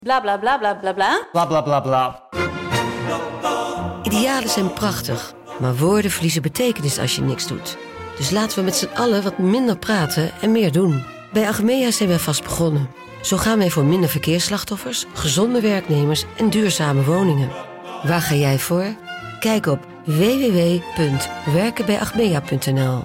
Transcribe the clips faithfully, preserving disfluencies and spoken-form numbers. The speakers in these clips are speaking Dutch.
Bla bla bla bla bla bla. Bla bla bla bla. Idealen zijn prachtig, maar woorden verliezen betekenis als je niks doet. Dus laten we met z'n allen wat minder praten en meer doen. Bij Achmea zijn wij vast begonnen. Zo gaan wij voor minder verkeersslachtoffers, gezonde werknemers en duurzame woningen. Waar ga jij voor? Kijk op w w w punt werken bij achmea punt n l.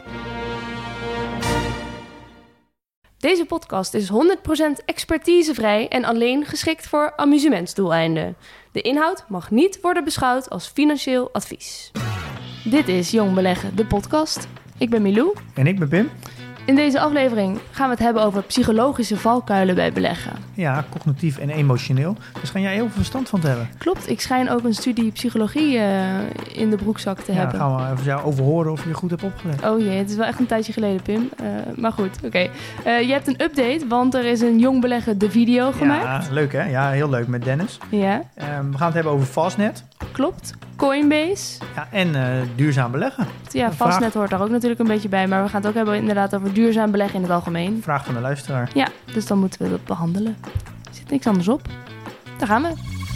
Deze podcast is honderd procent expertisevrij en alleen geschikt voor amusementsdoeleinden. De inhoud mag niet worden beschouwd als financieel advies. Dit is Jong Beleggen, de podcast. Ik ben Milou. En ik ben Pim. In deze aflevering gaan we het hebben over psychologische valkuilen bij beleggen. Ja, cognitief en emotioneel. Daar schijn jij heel veel verstand van te hebben. Klopt, ik schijn ook een studie psychologie uh, in de broekzak te ja, hebben. Dan gaan we even jou overhoren of je goed hebt opgelet. Oh jee, het is wel echt een tijdje geleden, Pim. Uh, maar goed, oké. Okay. Uh, je hebt een update, want er is een Jong Beleggen de video gemaakt. Ja, leuk hè? Ja, heel leuk met Dennis. Ja. Uh, we gaan het hebben over Fastnet. Klopt. Coinbase. Ja, en uh, duurzaam beleggen. Ja, Fastnet vraag... hoort daar ook natuurlijk een beetje bij. Maar we gaan het ook hebben inderdaad over duurzaam beleggen in het algemeen. Vraag van de luisteraar. Ja, dus dan moeten we dat behandelen. Er zit niks anders op. Daar gaan we.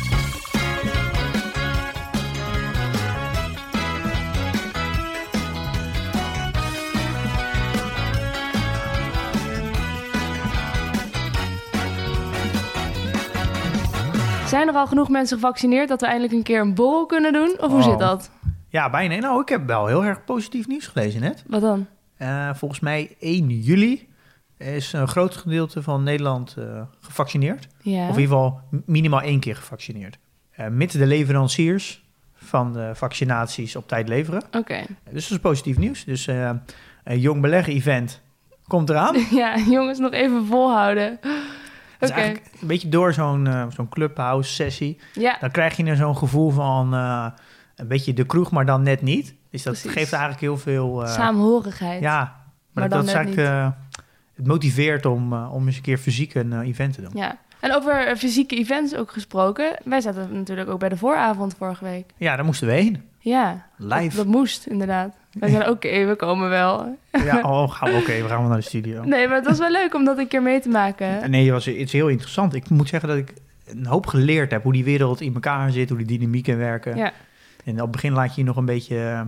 Zijn er al genoeg mensen gevaccineerd dat we eindelijk een keer een borrel kunnen doen? Of hoe oh. zit dat? Ja, bijna. Nou, ik heb wel heel erg positief nieuws gelezen net. Wat dan? Uh, volgens mij één juli is een groot gedeelte van Nederland uh, gevaccineerd. Ja. Of in ieder geval minimaal één keer gevaccineerd. Uh, mits de leveranciers van de vaccinaties op tijd leveren. Oké. Okay. Uh, dus dat is positief nieuws. Dus uh, een Jong Beleggen event komt eraan. Ja, jongens, nog even volhouden. Het is okay. eigenlijk een beetje door zo'n, uh, zo'n clubhouse sessie. Ja. Dan krijg je er zo'n gevoel van uh, een beetje de kroeg, maar dan net niet. Dus dat Precies. geeft eigenlijk heel veel... Uh, Samenhorigheid. Ja, maar, maar dat, dat is eigenlijk... Uh, het motiveert om, uh, om eens een keer fysiek een uh, event te doen. Ja, en over uh, fysieke events ook gesproken. Wij zaten natuurlijk ook bij de vooravond vorige week. Ja, daar moesten we heen. Ja, live. Dat, dat moest inderdaad. Wij zeiden oké, okay, we komen wel. Ja, oh, gaan we oké, okay, we gaan wel naar de studio. Nee, maar het was wel leuk om dat een keer mee te maken. Nee, het was iets heel interessant. Ik moet zeggen dat ik een hoop geleerd heb hoe die wereld in elkaar zit, hoe die dynamieken werken. Ja. En op het begin laat je je nog een beetje,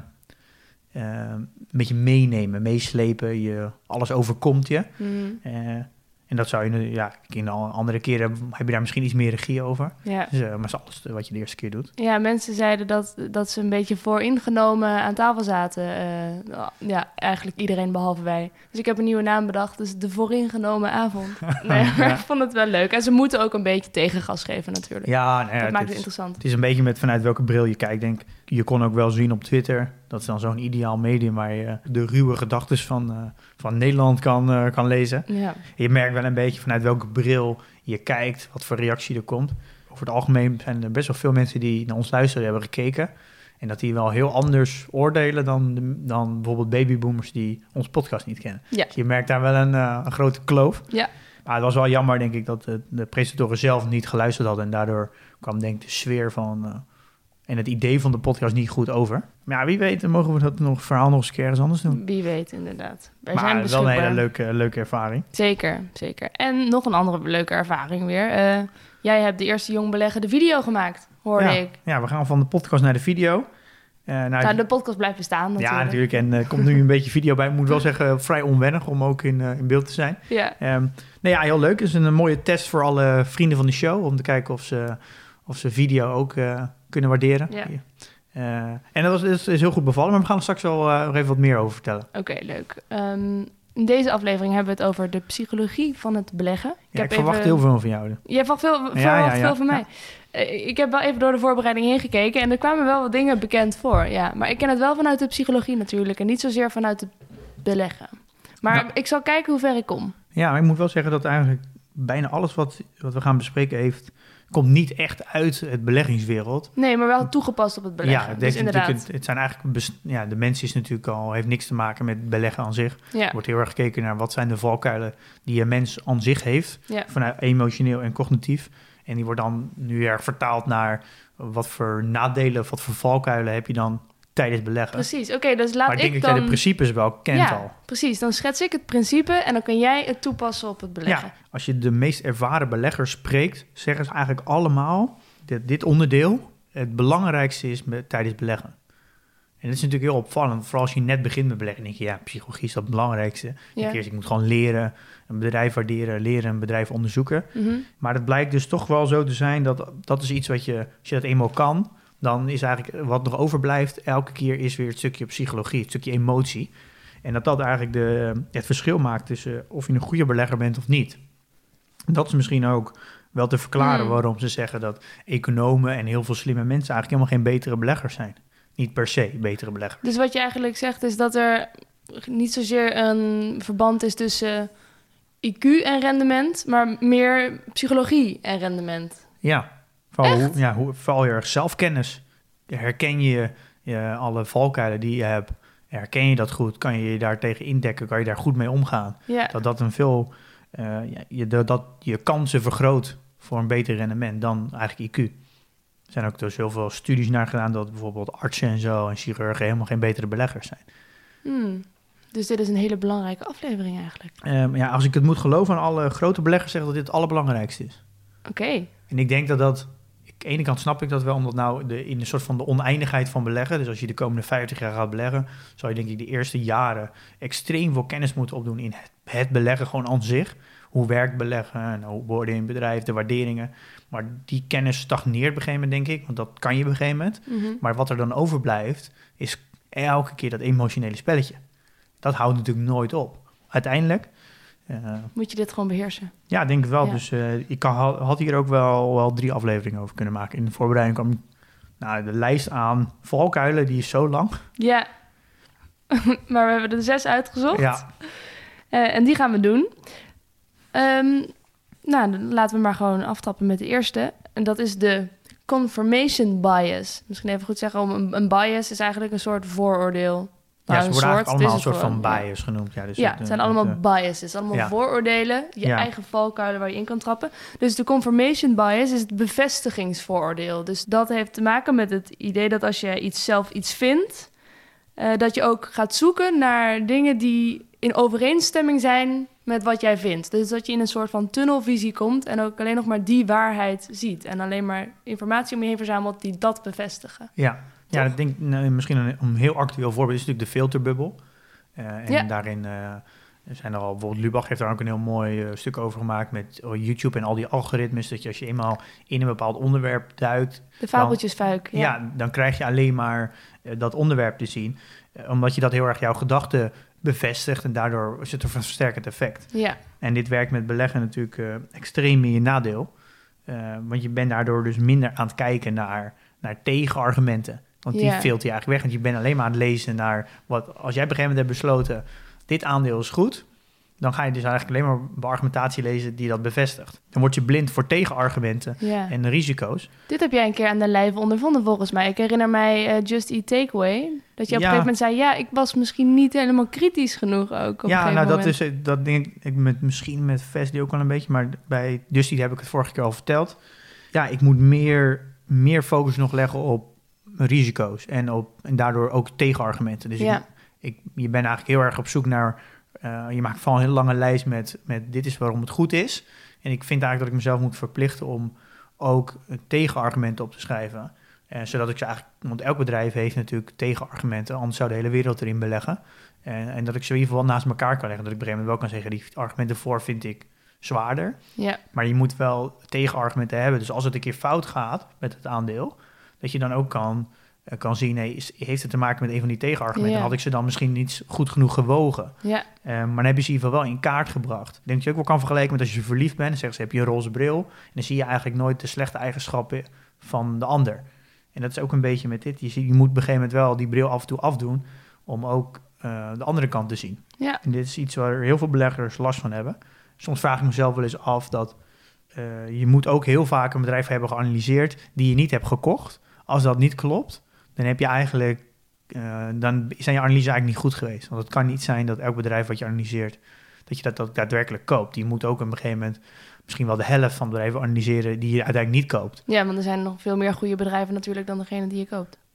uh, een beetje meenemen, meeslepen. Je, alles overkomt je. Mm. Uh, en dat zou je, ja, in andere keren heb je daar misschien iets meer regie over. Ja. Dus, uh, maar dat is alles wat je de eerste keer doet. Ja, mensen zeiden dat, dat ze een beetje vooringenomen aan tafel zaten. Uh, ja, eigenlijk iedereen behalve wij. Dus ik heb een nieuwe naam bedacht, dus de vooringenomen avond. Nee, maar ja. Ik vond het wel leuk. En ze moeten ook een beetje tegengas geven natuurlijk. Ja, nou ja, dat maakt het is, interessant. Het is een beetje met vanuit welke bril je kijkt. Denk, je kon ook wel zien op Twitter. Dat is dan zo'n ideaal medium waar je de ruwe gedachten van, uh, van Nederland kan, uh, kan lezen. Ja. Je merkt wel een beetje vanuit welke bril je kijkt, wat voor reactie er komt. Over het algemeen zijn er best wel veel mensen die naar ons luisteren hebben gekeken. En dat die wel heel anders oordelen dan, de, dan bijvoorbeeld babyboomers die ons podcast niet kennen. Ja. Dus je merkt daar wel een, uh, een grote kloof. Ja. Maar het was wel jammer, denk ik, dat de, de presentatoren zelf niet geluisterd hadden. En daardoor kwam, denk ik, de sfeer van... Uh, en het idee van de podcast niet goed over. Maar ja, wie weet, dan mogen we dat nog, verhaal nog eens een keer ergens anders doen. Wie weet, inderdaad. Wij maar zijn wel een hele leuke, leuke ervaring. Zeker, zeker. En nog een andere leuke ervaring weer. Uh, jij hebt de eerste Jong Beleggen de video gemaakt, hoorde ja, ik. Ja, we gaan van de podcast naar de video. Uh, nou, nou, de podcast blijft bestaan natuurlijk. Ja, natuurlijk. En er uh, komt nu een beetje video bij. Ik moet wel zeggen, vrij onwennig om ook in, uh, in beeld te zijn. Ja. Um, nou ja, heel leuk. Het is een, een mooie test voor alle vrienden van de show. Om te kijken of ze, of ze video ook uh, kunnen waarderen. Ja. Uh, en dat, was, dat is heel goed bevallen. Maar we gaan er straks wel uh, nog even wat meer over vertellen. Oké, okay, leuk. Um, in deze aflevering hebben we het over de psychologie van het beleggen. Ik, ja, heb ik verwacht even... heel veel van jou. Jij verwacht veel, verwacht ja, ja, ja. veel van mij. Ja. Ik heb wel even door de voorbereiding heen gekeken en er kwamen wel wat dingen bekend voor. Ja, maar ik ken het wel vanuit de psychologie natuurlijk en niet zozeer vanuit het beleggen. Maar nou, ik zal kijken hoe ver ik kom. Ja, maar ik moet wel zeggen dat eigenlijk bijna alles wat, wat we gaan bespreken heeft... komt niet echt uit het beleggingswereld. Nee, maar wel toegepast op het beleggen. Ja, het, dus inderdaad. Het, het zijn eigenlijk... Best, ja, de mens is natuurlijk al... heeft niks te maken met beleggen aan zich. Ja. Er wordt heel erg gekeken naar wat zijn de valkuilen... die een mens aan zich heeft. Ja. Vanuit emotioneel en cognitief. En die wordt dan nu erg vertaald naar... wat voor nadelen of wat voor valkuilen heb je dan tijdens beleggen. Precies, oké, okay, dus laat maar ik denk ik dat dan... jij de principes wel kent ja, al. Precies, dan schets ik het principe en dan kan jij het toepassen op het beleggen. Ja, als je de meest ervaren beleggers spreekt, zeggen ze eigenlijk allemaal dat dit onderdeel het belangrijkste is met, tijdens beleggen. En dat is natuurlijk heel opvallend. Vooral als je net begint met beleggen, denk je, ja, psychologie is dat het belangrijkste. Ja. Ik, eerst, ik moet gewoon leren, een bedrijf waarderen, leren een bedrijf onderzoeken. Mm-hmm. Maar het blijkt dus toch wel zo te zijn dat dat is iets wat je, als je dat eenmaal kan, dan is eigenlijk wat nog overblijft elke keer is weer het stukje psychologie, het stukje emotie. En dat dat eigenlijk de, het verschil maakt tussen of je een goede belegger bent of niet. Dat is misschien ook wel te verklaren mm. waarom ze zeggen dat economen en heel veel slimme mensen eigenlijk helemaal geen betere beleggers zijn. Niet per se betere belegger. Dus wat je eigenlijk zegt is dat er niet zozeer een verband is tussen I Q en rendement, maar meer psychologie en rendement. Ja, vooral, hoe, ja hoe, vooral heel erg zelfkennis. Herken je, je alle valkuilen die je hebt, herken je dat goed? Kan je je daar tegen indekken? Kan je daar goed mee omgaan? Ja. Dat dat een veel, uh, ja, je, dat je kansen vergroot voor een beter rendement dan eigenlijk I Q. Er zijn ook dus heel veel studies naar gedaan dat bijvoorbeeld artsen en zo en chirurgen helemaal geen betere beleggers zijn. Hmm. Dus dit is een hele belangrijke aflevering eigenlijk. Um, ja, als ik het moet geloven aan alle grote beleggers zeggen dat dit het allerbelangrijkste is. Oké. Okay. En ik denk dat dat, aan de ene kant snap ik dat wel, omdat nou de, in een soort van de oneindigheid van beleggen, dus als je de komende vijftig jaar gaat beleggen, zou je denk ik de eerste jaren extreem veel kennis moeten opdoen in het, het beleggen gewoon aan zich. Hoe werkt beleggen en hoe worden in bedrijf, de waarderingen. Maar die kennis stagneert op een gegeven moment, denk ik. Want dat kan je op een gegeven moment. Mm-hmm. Maar wat er dan overblijft, is elke keer dat emotionele spelletje. Dat houdt natuurlijk nooit op. Uiteindelijk... Uh, moet je dit gewoon beheersen? Ja, denk ik wel. Ja. Dus uh, ik kan, had hier ook wel, wel drie afleveringen over kunnen maken. In de voorbereiding kwam nou, de lijst aan valkuilen, die is zo lang. Ja, maar we hebben er zes uitgezocht. Ja. Uh, en die gaan we doen. Um, nou, dan laten we maar gewoon aftrappen met de eerste. En dat is de confirmation bias. Misschien even goed zeggen, een, een bias is eigenlijk een soort vooroordeel. Ja, nou, ze worden soort, allemaal een soort gewoon, van bias ja. genoemd. Ja, dus ja het, het zijn uh, allemaal het, uh, biases, allemaal ja. vooroordelen. Je ja. eigen valkuilen waar je in kan trappen. Dus de confirmation bias is het bevestigingsvooroordeel. Dus dat heeft te maken met het idee dat als je iets zelf iets vindt, uh, dat je ook gaat zoeken naar dingen die in overeenstemming zijn met wat jij vindt. Dus dat je in een soort van tunnelvisie komt en ook alleen nog maar die waarheid ziet. En alleen maar informatie om je heen verzamelt die dat bevestigen. Ja, ja ik denk nou, misschien een, een heel actueel voorbeeld is natuurlijk de filterbubbel. Uh, en ja. daarin uh, zijn er al, bijvoorbeeld Lubach heeft daar ook een heel mooi uh, stuk over gemaakt met YouTube en al die algoritmes, dat je als je eenmaal in een bepaald onderwerp duikt... De fabeltjesfuik. Dan, ja. ja, dan krijg je alleen maar uh, dat onderwerp te zien. Uh, omdat je dat heel erg jouw gedachten bevestigt en daardoor is het een versterkend effect. Ja. En dit werkt met beleggen natuurlijk uh, extreem in je nadeel. Uh, want je bent daardoor dus minder aan het kijken naar, naar tegenargumenten. Want die ja. filter je eigenlijk weg. Want je bent alleen maar aan het lezen naar wat... Als jij op een gegeven moment hebt besloten, dit aandeel is goed, dan ga je dus eigenlijk alleen maar beargumentatie lezen die dat bevestigt. Dan word je blind voor tegenargumenten ja. en de risico's. Dit heb jij een keer aan de lijve ondervonden volgens mij. Ik herinner mij uh, Just Eat Takeaway. Dat je op ja. een gegeven moment zei, ja, ik was misschien niet helemaal kritisch genoeg ook. Op ja, een nou moment. dat is dat denk ik met, misschien met Vesli ook wel een beetje, maar bij Just Eat heb ik het vorige keer al verteld. Ja, ik moet meer, meer focus nog leggen op risico's en, op, en daardoor ook tegenargumenten. Dus ja. ik, ik, je bent eigenlijk heel erg op zoek naar... Uh, je maakt vooral een hele lange lijst met, met dit is waarom het goed is. En ik vind eigenlijk dat ik mezelf moet verplichten om ook tegenargumenten op te schrijven. Uh, zodat ik ze eigenlijk... Want elk bedrijf heeft natuurlijk tegenargumenten, anders zou de hele wereld erin beleggen. En, en dat ik ze in ieder geval naast elkaar kan leggen. Dat ik op een gegeven moment wel kan zeggen, die argumenten voor vind ik zwaarder. Ja. Maar je moet wel tegenargumenten hebben. Dus als het een keer fout gaat met het aandeel, dat je dan ook kan, uh, kan zien, nee, is, heeft het te maken met een van die tegenargumenten? Ja. Had ik ze dan misschien niet goed genoeg gewogen? Ja. Uh, maar dan heb je ze in ieder geval wel in kaart gebracht. Ik denk dat je ook wel kan vergelijken met als je verliefd bent. Dan zeggen ze, heb je een roze bril. En dan zie je eigenlijk nooit de slechte eigenschappen van de ander. En dat is ook een beetje met dit. Je, ziet, je moet op een gegeven moment wel die bril af en toe afdoen om ook uh, de andere kant te zien. Ja. En dit is iets waar heel veel beleggers last van hebben. Soms vraag ik mezelf wel eens af dat uh, je moet ook heel vaak een bedrijf hebben geanalyseerd die je niet hebt gekocht. Als dat niet klopt, dan heb je eigenlijk, uh, dan zijn je analyse eigenlijk niet goed geweest. Want het kan niet zijn dat elk bedrijf wat je analyseert, dat je dat, dat daadwerkelijk koopt. Je moet ook op een gegeven moment misschien wel de helft van bedrijven analyseren die je uiteindelijk niet koopt. Ja, want er zijn nog veel meer goede bedrijven natuurlijk dan degene die je koopt.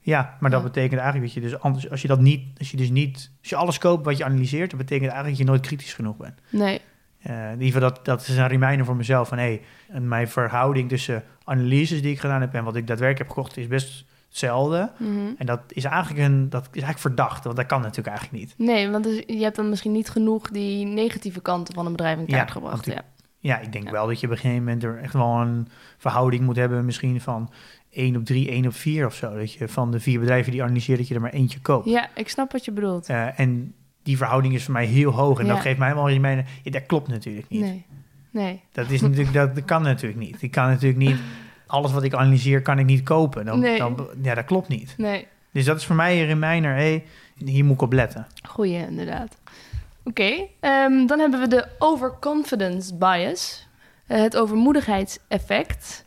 Ja, maar dat Ja. betekent eigenlijk dat je dus anders, als je dat niet, als je dus niet, als je alles koopt wat je analyseert, dat betekent eigenlijk dat je nooit kritisch genoeg bent. Nee. Uh, in ieder geval, dat, dat is een reminder voor mezelf van, hé, hey, mijn verhouding tussen analyses die ik gedaan heb en wat ik daadwerkelijk heb gekocht is best hetzelfde. Mm-hmm. En dat is eigenlijk een, dat is eigenlijk verdacht, want dat kan natuurlijk eigenlijk niet. Nee, want dus, je hebt dan misschien niet genoeg die negatieve kanten van een bedrijf in kaart Ja, gebracht. want Ja. Ja, ik denk Ja. wel dat je op een gegeven moment er echt wel een verhouding moet hebben, misschien van één op drie, één op vier of zo. Dat je van de vier bedrijven die analyseert, dat je er maar eentje koopt. ja, ik snap wat je bedoelt. Uh, en die verhouding is voor mij heel hoog. En Ja. dat geeft mij wel een reminder, ja, dat klopt natuurlijk niet. Nee, nee. Dat, is natuurlijk, dat, dat kan natuurlijk niet. Ik kan natuurlijk niet, alles wat ik analyseer kan ik niet kopen. Dan, Nee. dan, ja, dat klopt niet. Nee, Dus dat is voor mij een reminder, hé, hey, hier moet ik op letten. goeie inderdaad. Oké, okay, um, dan hebben we de overconfidence bias. Uh, het overmoedigheidseffect.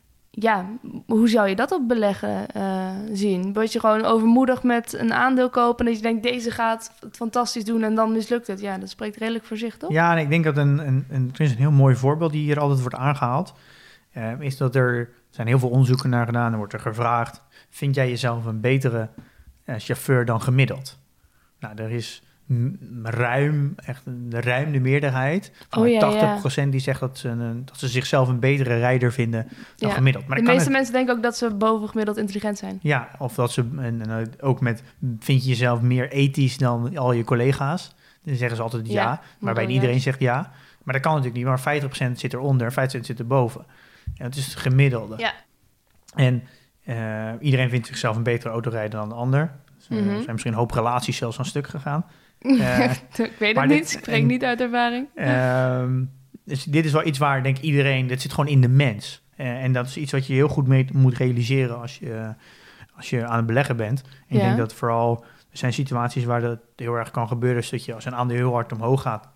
Ja, hoe zou je dat op beleggen uh, zien? Word je gewoon overmoedig met een aandeel kopen en dat je denkt, deze gaat het fantastisch doen en dan mislukt het. Ja, dat spreekt redelijk voor zich, toch? Ja, en ik denk dat een, een, een, er is een heel mooi voorbeeld die hier altijd wordt aangehaald. Uh, is dat er, er zijn heel veel onderzoeken naar gedaan. Er wordt er gevraagd, vind jij jezelf een betere uh, chauffeur dan gemiddeld? Nou, er is m- ruim, echt de ruim de meerderheid van Oh, ja, tachtig procent ja. die zegt dat ze, een, dat ze zichzelf een betere rijder vinden dan Ja. gemiddeld. Maar De dat meeste kan het, mensen denken ook dat ze bovengemiddeld intelligent zijn. ja, of dat ze en, en ook met, vind je jezelf meer ethisch dan al je collega's? Dan zeggen ze altijd ja, Ja, maar maar bijna dan iedereen juist. zegt ja. Maar dat kan natuurlijk niet, maar vijftig procent zit eronder, vijftig procent zit erboven. En het is het gemiddelde. Ja. En uh, iedereen vindt zichzelf een betere autorijder dan de ander. Dus, uh, Mhm. er zijn misschien een hoop relaties zelfs aan stuk gegaan. Uh, ik weet maar het dit- niet, ik spreek en- niet uit ervaring. Ehm, dus dit is wel iets waar, denk ik, iedereen... Dat zit gewoon in de mens. Uh, en dat is iets wat je heel goed mee moet realiseren als je, als je aan het beleggen bent. En ik Ja. denk dat vooral... Er zijn situaties waar dat heel erg kan gebeuren. Dus dat je als een aandeel heel hard omhoog gaat...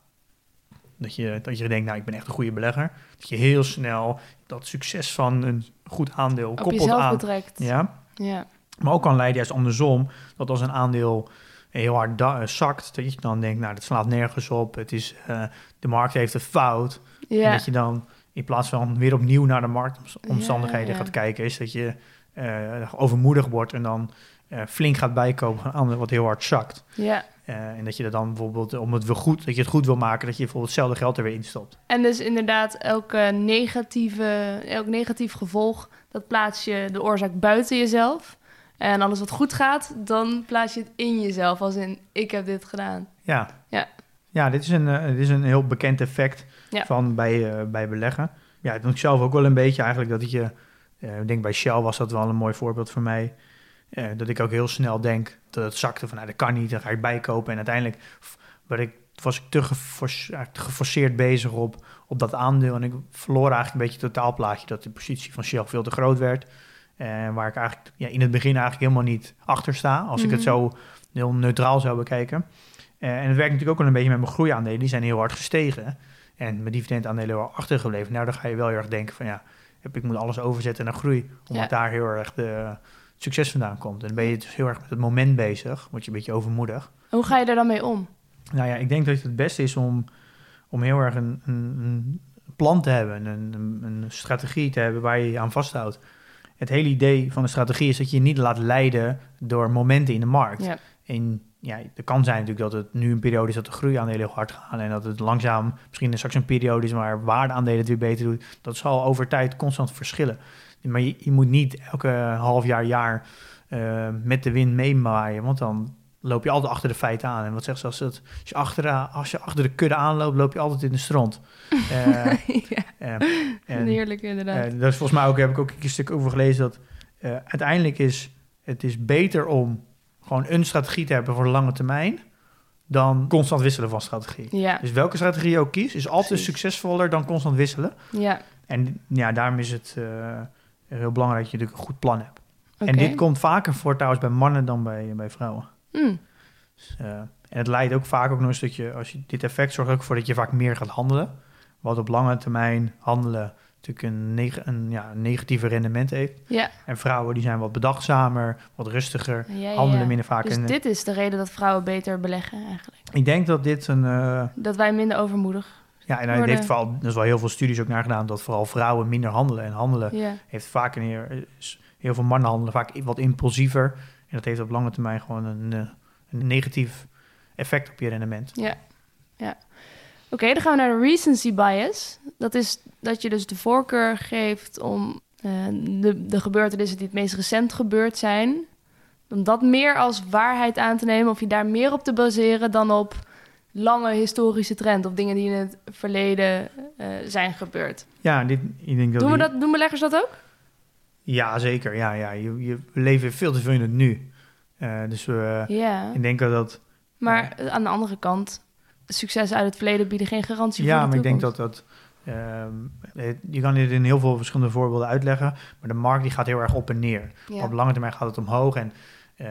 Dat je, dat je denkt, nou, ik ben echt een goede belegger. Dat je heel snel dat succes van een goed aandeel Op koppelt jezelf aan... betrekt. Ja, Ja. maar ook kan leiden juist andersom, dat als een aandeel heel hard da- uh, zakt, dat je dan denkt, nou, dat slaat nergens op, het is, uh, de markt heeft het fout. Ja. En dat je dan in plaats van weer opnieuw naar de marktomstandigheden Ja, ja. gaat kijken, is dat je uh, overmoedig wordt en dan uh, flink gaat bijkopen van een aandeel wat heel hard zakt. Ja. Uh, en dat je er dan bijvoorbeeld, om het weer goed, dat je het goed wil maken, dat je bijvoorbeeld hetzelfde geld er weer instopt. En dus inderdaad, elke negatieve, elk negatief gevolg, dat plaats je de oorzaak buiten jezelf. En alles wat goed gaat, dan plaats je het in jezelf, als in, ik heb dit gedaan. Ja, Ja. ja dit, is een, uh, dit is een heel bekend effect Ja. van bij, uh, bij beleggen. Ja, dat doe ik zelf ook wel een beetje eigenlijk, dat je, uh, ik denk bij Shell was dat wel een mooi voorbeeld voor mij, uh, dat ik ook heel snel denk dat het zakte van, nou, dat kan niet, dan ga ik bijkopen. En uiteindelijk werd ik, was ik te geforce, geforceerd bezig op, op dat aandeel en ik verloor eigenlijk een beetje het totaalplaatje, dat de positie van Shell veel te groot werd. Uh, waar ik eigenlijk ja, in het begin eigenlijk helemaal niet achter sta, als Mm-hmm. ik het zo heel neutraal zou bekijken. Uh, en het werkt natuurlijk ook wel een beetje met mijn groeiaandelen, die zijn heel hard gestegen. En mijn dividendaandelen wel achtergebleven. Nou, dan ga je wel heel erg denken van ja, ik moet alles overzetten naar groei, omdat Ja. daar heel erg de succes vandaan komt. En dan ben je dus heel erg met het moment bezig, word je een beetje overmoedig. Hoe ga je er dan mee om? Nou ja, ik denk dat het het beste is om, om heel erg een, een, een plan te hebben, een, een, een strategie te hebben waar je je aan vasthoudt. Het hele idee van de strategie is dat je je niet laat leiden door momenten in de markt. Ja. En ja, er kan zijn natuurlijk dat het nu een periode is dat de groeiaandelen heel hard gaan en dat het langzaam misschien straks een periode is waar waardeaandelen het weer beter doen. Dat zal over tijd constant verschillen. Maar je, je moet niet elke half jaar, jaar uh, met de wind meemaaien, want dan loop je altijd achter de feiten aan. En wat zegt ze als, het, als, je achter, als je achter de kudde aanloopt, loop je altijd in de stront. Uh, ja. uh, en, Heerlijk inderdaad. uh, dat is volgens mij ook, heb ik ook een stuk over gelezen, dat uh, uiteindelijk is het is beter om gewoon een strategie te hebben voor de lange termijn dan constant wisselen van strategie. Ja. Dus welke strategie je ook kiest, is altijd Precies. succesvoller dan constant wisselen. Ja. En ja, daarom is het uh, heel belangrijk dat je natuurlijk een goed plan hebt. Okay. En dit komt vaker voor trouwens bij mannen dan bij, bij vrouwen. Mm. Dus, uh, en het leidt ook vaak ook nog eens dat je, als je dit effect zorgt ook voor dat je vaak meer gaat handelen. Wat op lange termijn handelen natuurlijk een, neg- een ja, negatieve rendement heeft. Ja. En vrouwen die zijn wat bedachtzamer, wat rustiger, Ja, ja, handelen ja. minder vaak. Dus en, dit is de reden dat vrouwen beter beleggen eigenlijk. Ik denk dat dit een... Uh, Dat wij minder overmoedig zijn. Ja, en hij worden... heeft vooral, er is wel heel veel studies ook naar gedaan, dat vooral vrouwen minder handelen. En handelen Ja. heeft vaak een heel, heel veel mannen handelen vaak wat impulsiever. En dat heeft op lange termijn gewoon een, een negatief effect op je rendement. Ja, ja. Oké, okay, dan gaan we naar de recency bias. Dat is dat je dus de voorkeur geeft om uh, de, de gebeurtenissen die het meest recent gebeurd zijn, om dat meer als waarheid aan te nemen, of je daar meer op te baseren dan op lange historische trend of dingen die in het verleden uh, zijn gebeurd. Ja, dit, ik denk dat doen, we die... dat, doen beleggers dat ook? Ja, zeker. Ja, ja. Je, je, we leven veel te veel in het nu. Uh, dus we, ja. ik denk dat... Maar uh, aan de andere kant, succes uit het verleden bieden geen garantie ja, voor de toekomst. Ja, maar ik denk dat dat... Uh, het, je kan dit in heel veel verschillende voorbeelden uitleggen, maar de markt die gaat heel erg op en neer. Ja. Op lange termijn gaat het omhoog en uh,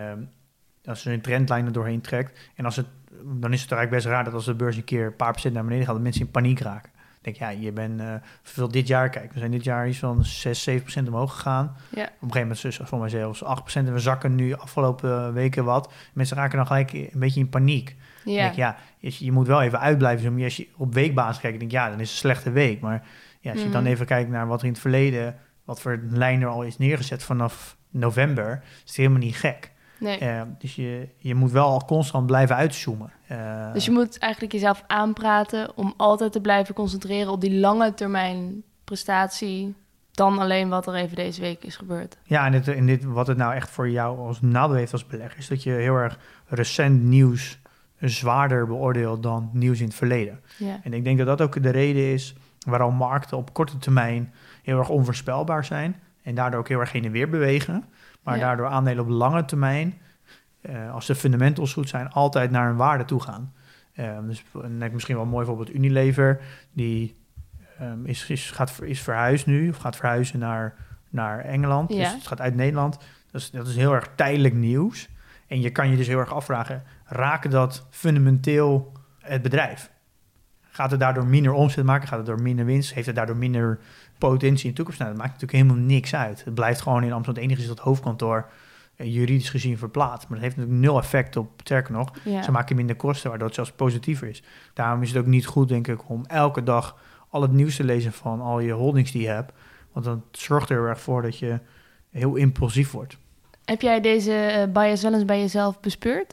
als je een trendlijn er doorheen trekt en als het, dan is het eigenlijk best raar dat als de beurs een keer een paar procent naar beneden gaat, dat mensen in paniek raken. Ik denk, ja, je bent uh, veel dit jaar, kijk, we zijn dit jaar iets van zes, zeven procent omhoog gegaan. Ja. Op een gegeven moment is het voor mij zelfs acht procent en we zakken nu afgelopen weken wat. Mensen raken dan gelijk een beetje in paniek. Ja. Denk, ja, je, je moet wel even uitblijven. Dus als je op weekbasis kijkt, denk ik, ja, dan is het een slechte week. Maar ja, als je mm-hmm. dan even kijkt naar wat er in het verleden, wat voor lijn er al is neergezet vanaf november, is het helemaal niet gek. Nee. Uh, dus je, je moet wel al constant blijven uitzoomen. Uh, dus je moet eigenlijk jezelf aanpraten om altijd te blijven concentreren op die lange termijn prestatie, dan alleen wat er even deze week is gebeurd. Ja, en, dit, en dit, wat het nou echt voor jou als nadeel heeft als belegger, is dat je heel erg recent nieuws zwaarder beoordeeld dan nieuws in het verleden. Ja. En ik denk dat dat ook de reden is waarom markten op korte termijn heel erg onvoorspelbaar zijn en daardoor ook heel erg heen en weer bewegen, maar ja. daardoor aandelen op lange termijn, uh, als de fundamentals goed zijn, altijd naar een waarde toe gaan. Uh, dus misschien wel mooi voorbeeld Unilever, die um, is, is, gaat, is verhuisd nu, of gaat verhuizen naar, naar Engeland. Ja. Dus het gaat uit Nederland. Dus dat is heel erg tijdelijk nieuws. En je kan je dus heel erg afvragen, raken dat fundamenteel het bedrijf? Gaat het daardoor minder omzet maken? Gaat het door minder winst? Heeft het daardoor minder potentie in de toekomst? Nou, dat maakt natuurlijk helemaal niks uit. Het blijft gewoon in Amsterdam. Het enige is dat het hoofdkantoor eh, juridisch gezien verplaatst. Maar dat heeft natuurlijk nul effect op, sterker nog, ja. ze maken minder kosten, waardoor het zelfs positiever is. Daarom is het ook niet goed, denk ik, om elke dag al het nieuws te lezen van al je holdings die je hebt. Want dan zorgt er heel erg voor dat je heel impulsief wordt. Heb jij deze uh, bias wel eens bij jezelf bespeurd?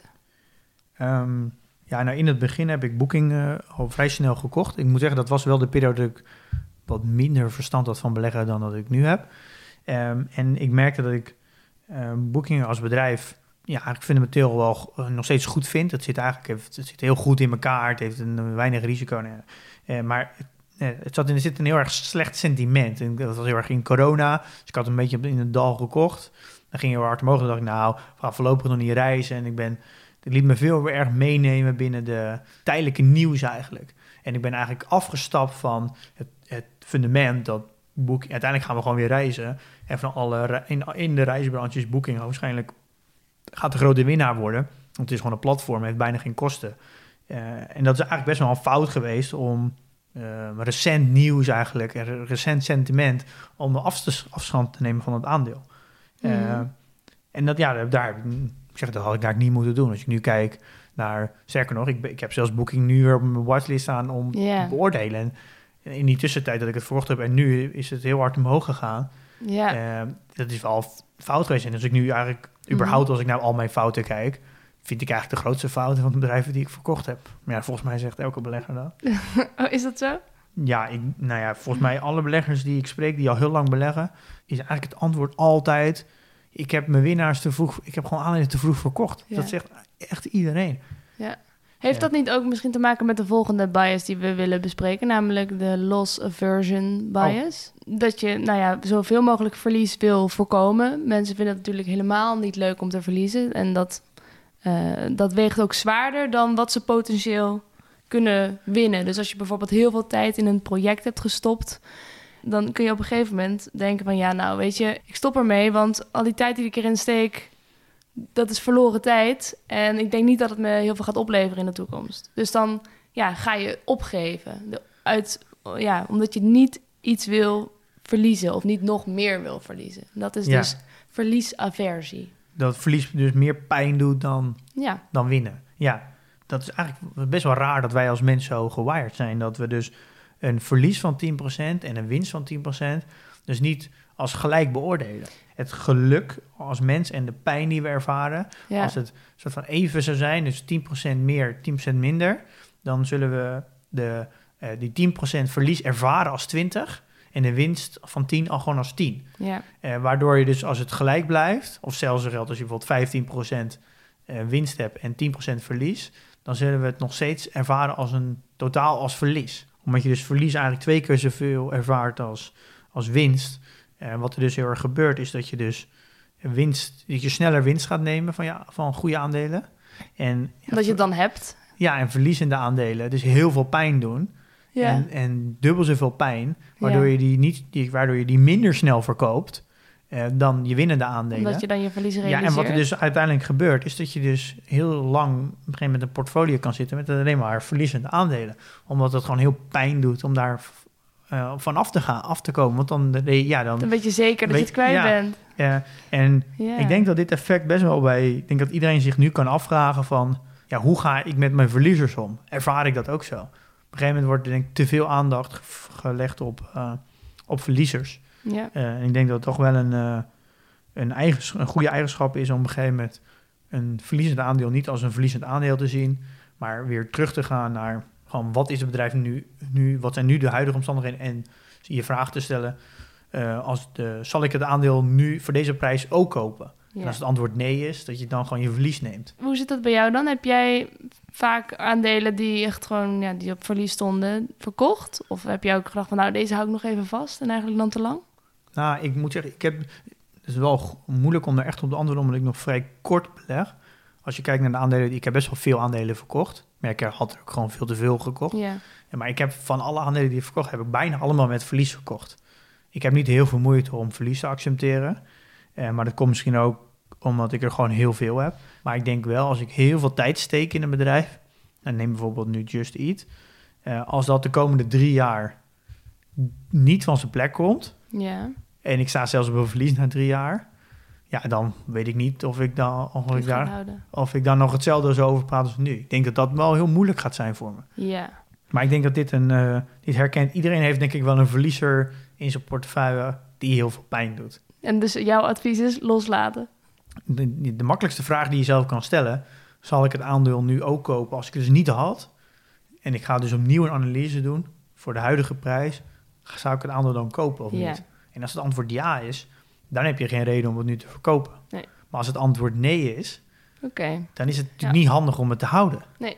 Um, ja, nou in het begin heb ik Booking uh, al vrij snel gekocht. Ik moet zeggen, dat was wel de periode dat ik wat minder verstand had van beleggen dan dat ik nu heb. Um, en ik merkte dat ik uh, Booking als bedrijf ja, eigenlijk fundamenteel wel uh, nog steeds goed vind. Het zit eigenlijk het zit heel goed in elkaar. Het heeft een, een weinig risico. Uh, maar uh, het zat in, er zit een heel erg slecht sentiment. En dat was heel erg in corona. Dus ik had een beetje in het dal gekocht. Dan ging heel hard omhoog. Dan dacht ik, nou, we gaan voorlopig nog niet reizen. En ik ben... Het liet me veel erg meenemen binnen de tijdelijke nieuws eigenlijk. En ik ben eigenlijk afgestapt van het, het fundament dat Booking... Uiteindelijk gaan we gewoon weer reizen. En van alle in, in de reisbranches Booking waarschijnlijk gaat de grote winnaar worden. Want het is gewoon een platform, heeft bijna geen kosten. Uh, en dat is eigenlijk best wel een fout geweest om uh, recent nieuws eigenlijk, en recent sentiment, om de afstand te nemen van het aandeel. Mm. Uh, en dat, ja, daar heb ik... Ik zeg, dat had ik daar niet moeten doen. Als ik nu kijk naar, sterker nog, ik, ik heb zelfs Booking nu weer op mijn watchlist staan om yeah. te beoordelen. En in die tussentijd dat ik het verkocht heb en nu is het heel hard omhoog gegaan. Yeah. Uh, dat is wel fout geweest. En als ik nu eigenlijk, mm. überhaupt als ik naar al mijn fouten kijk, vind ik eigenlijk de grootste fouten van de bedrijven die ik verkocht heb. Maar ja, volgens mij zegt elke belegger dat. Oh, is dat zo? Ja, ik, nou ja, volgens mij alle beleggers die ik spreek, die al heel lang beleggen, is eigenlijk het antwoord altijd: ik heb mijn winnaars te vroeg, ik heb gewoon aandelen te vroeg verkocht. Ja. Dat zegt echt iedereen. Ja. Heeft ja. dat niet ook misschien te maken met de volgende bias die we willen bespreken, namelijk de loss aversion bias? Oh. Dat je, nou ja, zoveel mogelijk verlies wil voorkomen. Mensen vinden het natuurlijk helemaal niet leuk om te verliezen. En dat, uh, dat weegt ook zwaarder dan wat ze potentieel kunnen winnen. Dus als je bijvoorbeeld heel veel tijd in een project hebt gestopt, dan kun je op een gegeven moment denken van, ja, nou, weet je, ik stop ermee, want al die tijd die ik erin steek, dat is verloren tijd. En ik denk niet dat het me heel veel gaat opleveren in de toekomst. Dus dan ja, ga je opgeven. De, uit, ja, omdat je niet iets wil verliezen of niet nog meer wil verliezen. Dat is ja. dus verliesaversie. Dat verlies dus meer pijn doet dan, ja. dan winnen. Ja, dat is eigenlijk best wel raar dat wij als mensen zo gewired zijn. Dat we dus een verlies van tien procent en een winst van tien procent dus niet als gelijk beoordelen. Het geluk als mens en de pijn die we ervaren, Ja. als het soort van even zou zijn, dus tien procent meer, tien procent minder, dan zullen we de, uh, die tien procent verlies ervaren als twintig en de winst van tien al gewoon als tien. Ja. Uh, waardoor je dus als het gelijk blijft, of zelfs geldt als je bijvoorbeeld vijftien procent uh, winst hebt en tien procent verlies, dan zullen we het nog steeds ervaren als een totaal als verlies. Omdat je dus verlies eigenlijk twee keer zoveel ervaart als, als winst. Uh, wat er dus heel erg gebeurt is dat je dus winst, dat je sneller winst gaat nemen van, ja, van goede aandelen. En, ja, Dat je het dan hebt. Ja, en verliezende aandelen dus heel veel pijn doen. Ja. En, en dubbel zoveel pijn, waardoor, Ja. je die niet, die, waardoor je die minder snel verkoopt uh, dan je winnende aandelen. Omdat je dan je verlies Ja, realiseert. en wat er dus uiteindelijk gebeurt, is dat je dus heel lang op een gegeven moment met een portfolio kan zitten met alleen maar verliezende aandelen. Omdat het gewoon heel pijn doet om daar uh, van af te gaan, af te komen. Want dan, ja, dan Dan weet je zeker dat weet, je het kwijt ja, bent. Ja, en Ja. ik denk dat dit effect best wel bij, ik denk dat iedereen zich nu kan afvragen van, ja, hoe ga ik met mijn verliezers om? Ervaar ik dat ook zo? Op een gegeven moment wordt er denk ik te veel aandacht ge- gelegd op, uh, op verliezers. Ja. Uh, en ik denk dat het toch wel een, uh, een, eigens, een goede eigenschap is om op een gegeven moment een verliezend aandeel niet als een verliezend aandeel te zien, maar weer terug te gaan naar gewoon wat is het bedrijf nu, nu wat zijn nu de huidige omstandigheden en je vraag te stellen, uh, als de, zal ik het aandeel nu voor deze prijs ook kopen? Ja. En als het antwoord nee is, dat je dan gewoon je verlies neemt. Hoe zit dat bij jou dan? Heb jij vaak aandelen die echt gewoon ja, die op verlies stonden verkocht? Of heb jij ook gedacht van nou, deze hou ik nog even vast en eigenlijk dan te lang? Nou, ik moet zeggen, ik heb, het is wel go- moeilijk om er echt op te antwoorden, omdat ik nog vrij kort beleg. Als je kijkt naar de aandelen, ik heb best wel veel aandelen verkocht. Maar ik had er ook gewoon veel te veel gekocht. Ja. Ja, maar ik heb van alle aandelen die ik verkocht heb, ik bijna allemaal met verlies verkocht. Ik heb niet heel veel moeite om verlies te accepteren. Uh, maar dat komt misschien ook omdat ik er gewoon heel veel heb. Maar ik denk wel, als ik heel veel tijd steek in een bedrijf, en neem bijvoorbeeld nu Just Eat, uh, als dat de komende drie jaar niet van zijn plek komt, Ja. en ik sta zelfs op een verlies na drie jaar, ja, dan weet ik niet of ik dan, of ik daar, houden. of ik daar nog hetzelfde zo over praat als nu. Ik denk dat dat wel heel moeilijk gaat zijn voor me. Ja. Maar ik denk dat dit een, uh, dit herkent. Iedereen heeft denk ik wel een verliezer in zijn portefeuille die heel veel pijn doet. En dus jouw advies is loslaten. De, de makkelijkste vraag die je zelf kan stellen, zal ik het aandeel nu ook kopen als ik het dus niet had? En ik ga dus opnieuw een analyse doen voor de huidige prijs. Zou ik het aandeel dan kopen of Ja. niet? En als het antwoord ja is, dan heb je geen reden om het nu te verkopen. Nee. Maar als het antwoord nee is, Oké. Okay. dan is het natuurlijk Ja. niet handig om het te houden. Nee.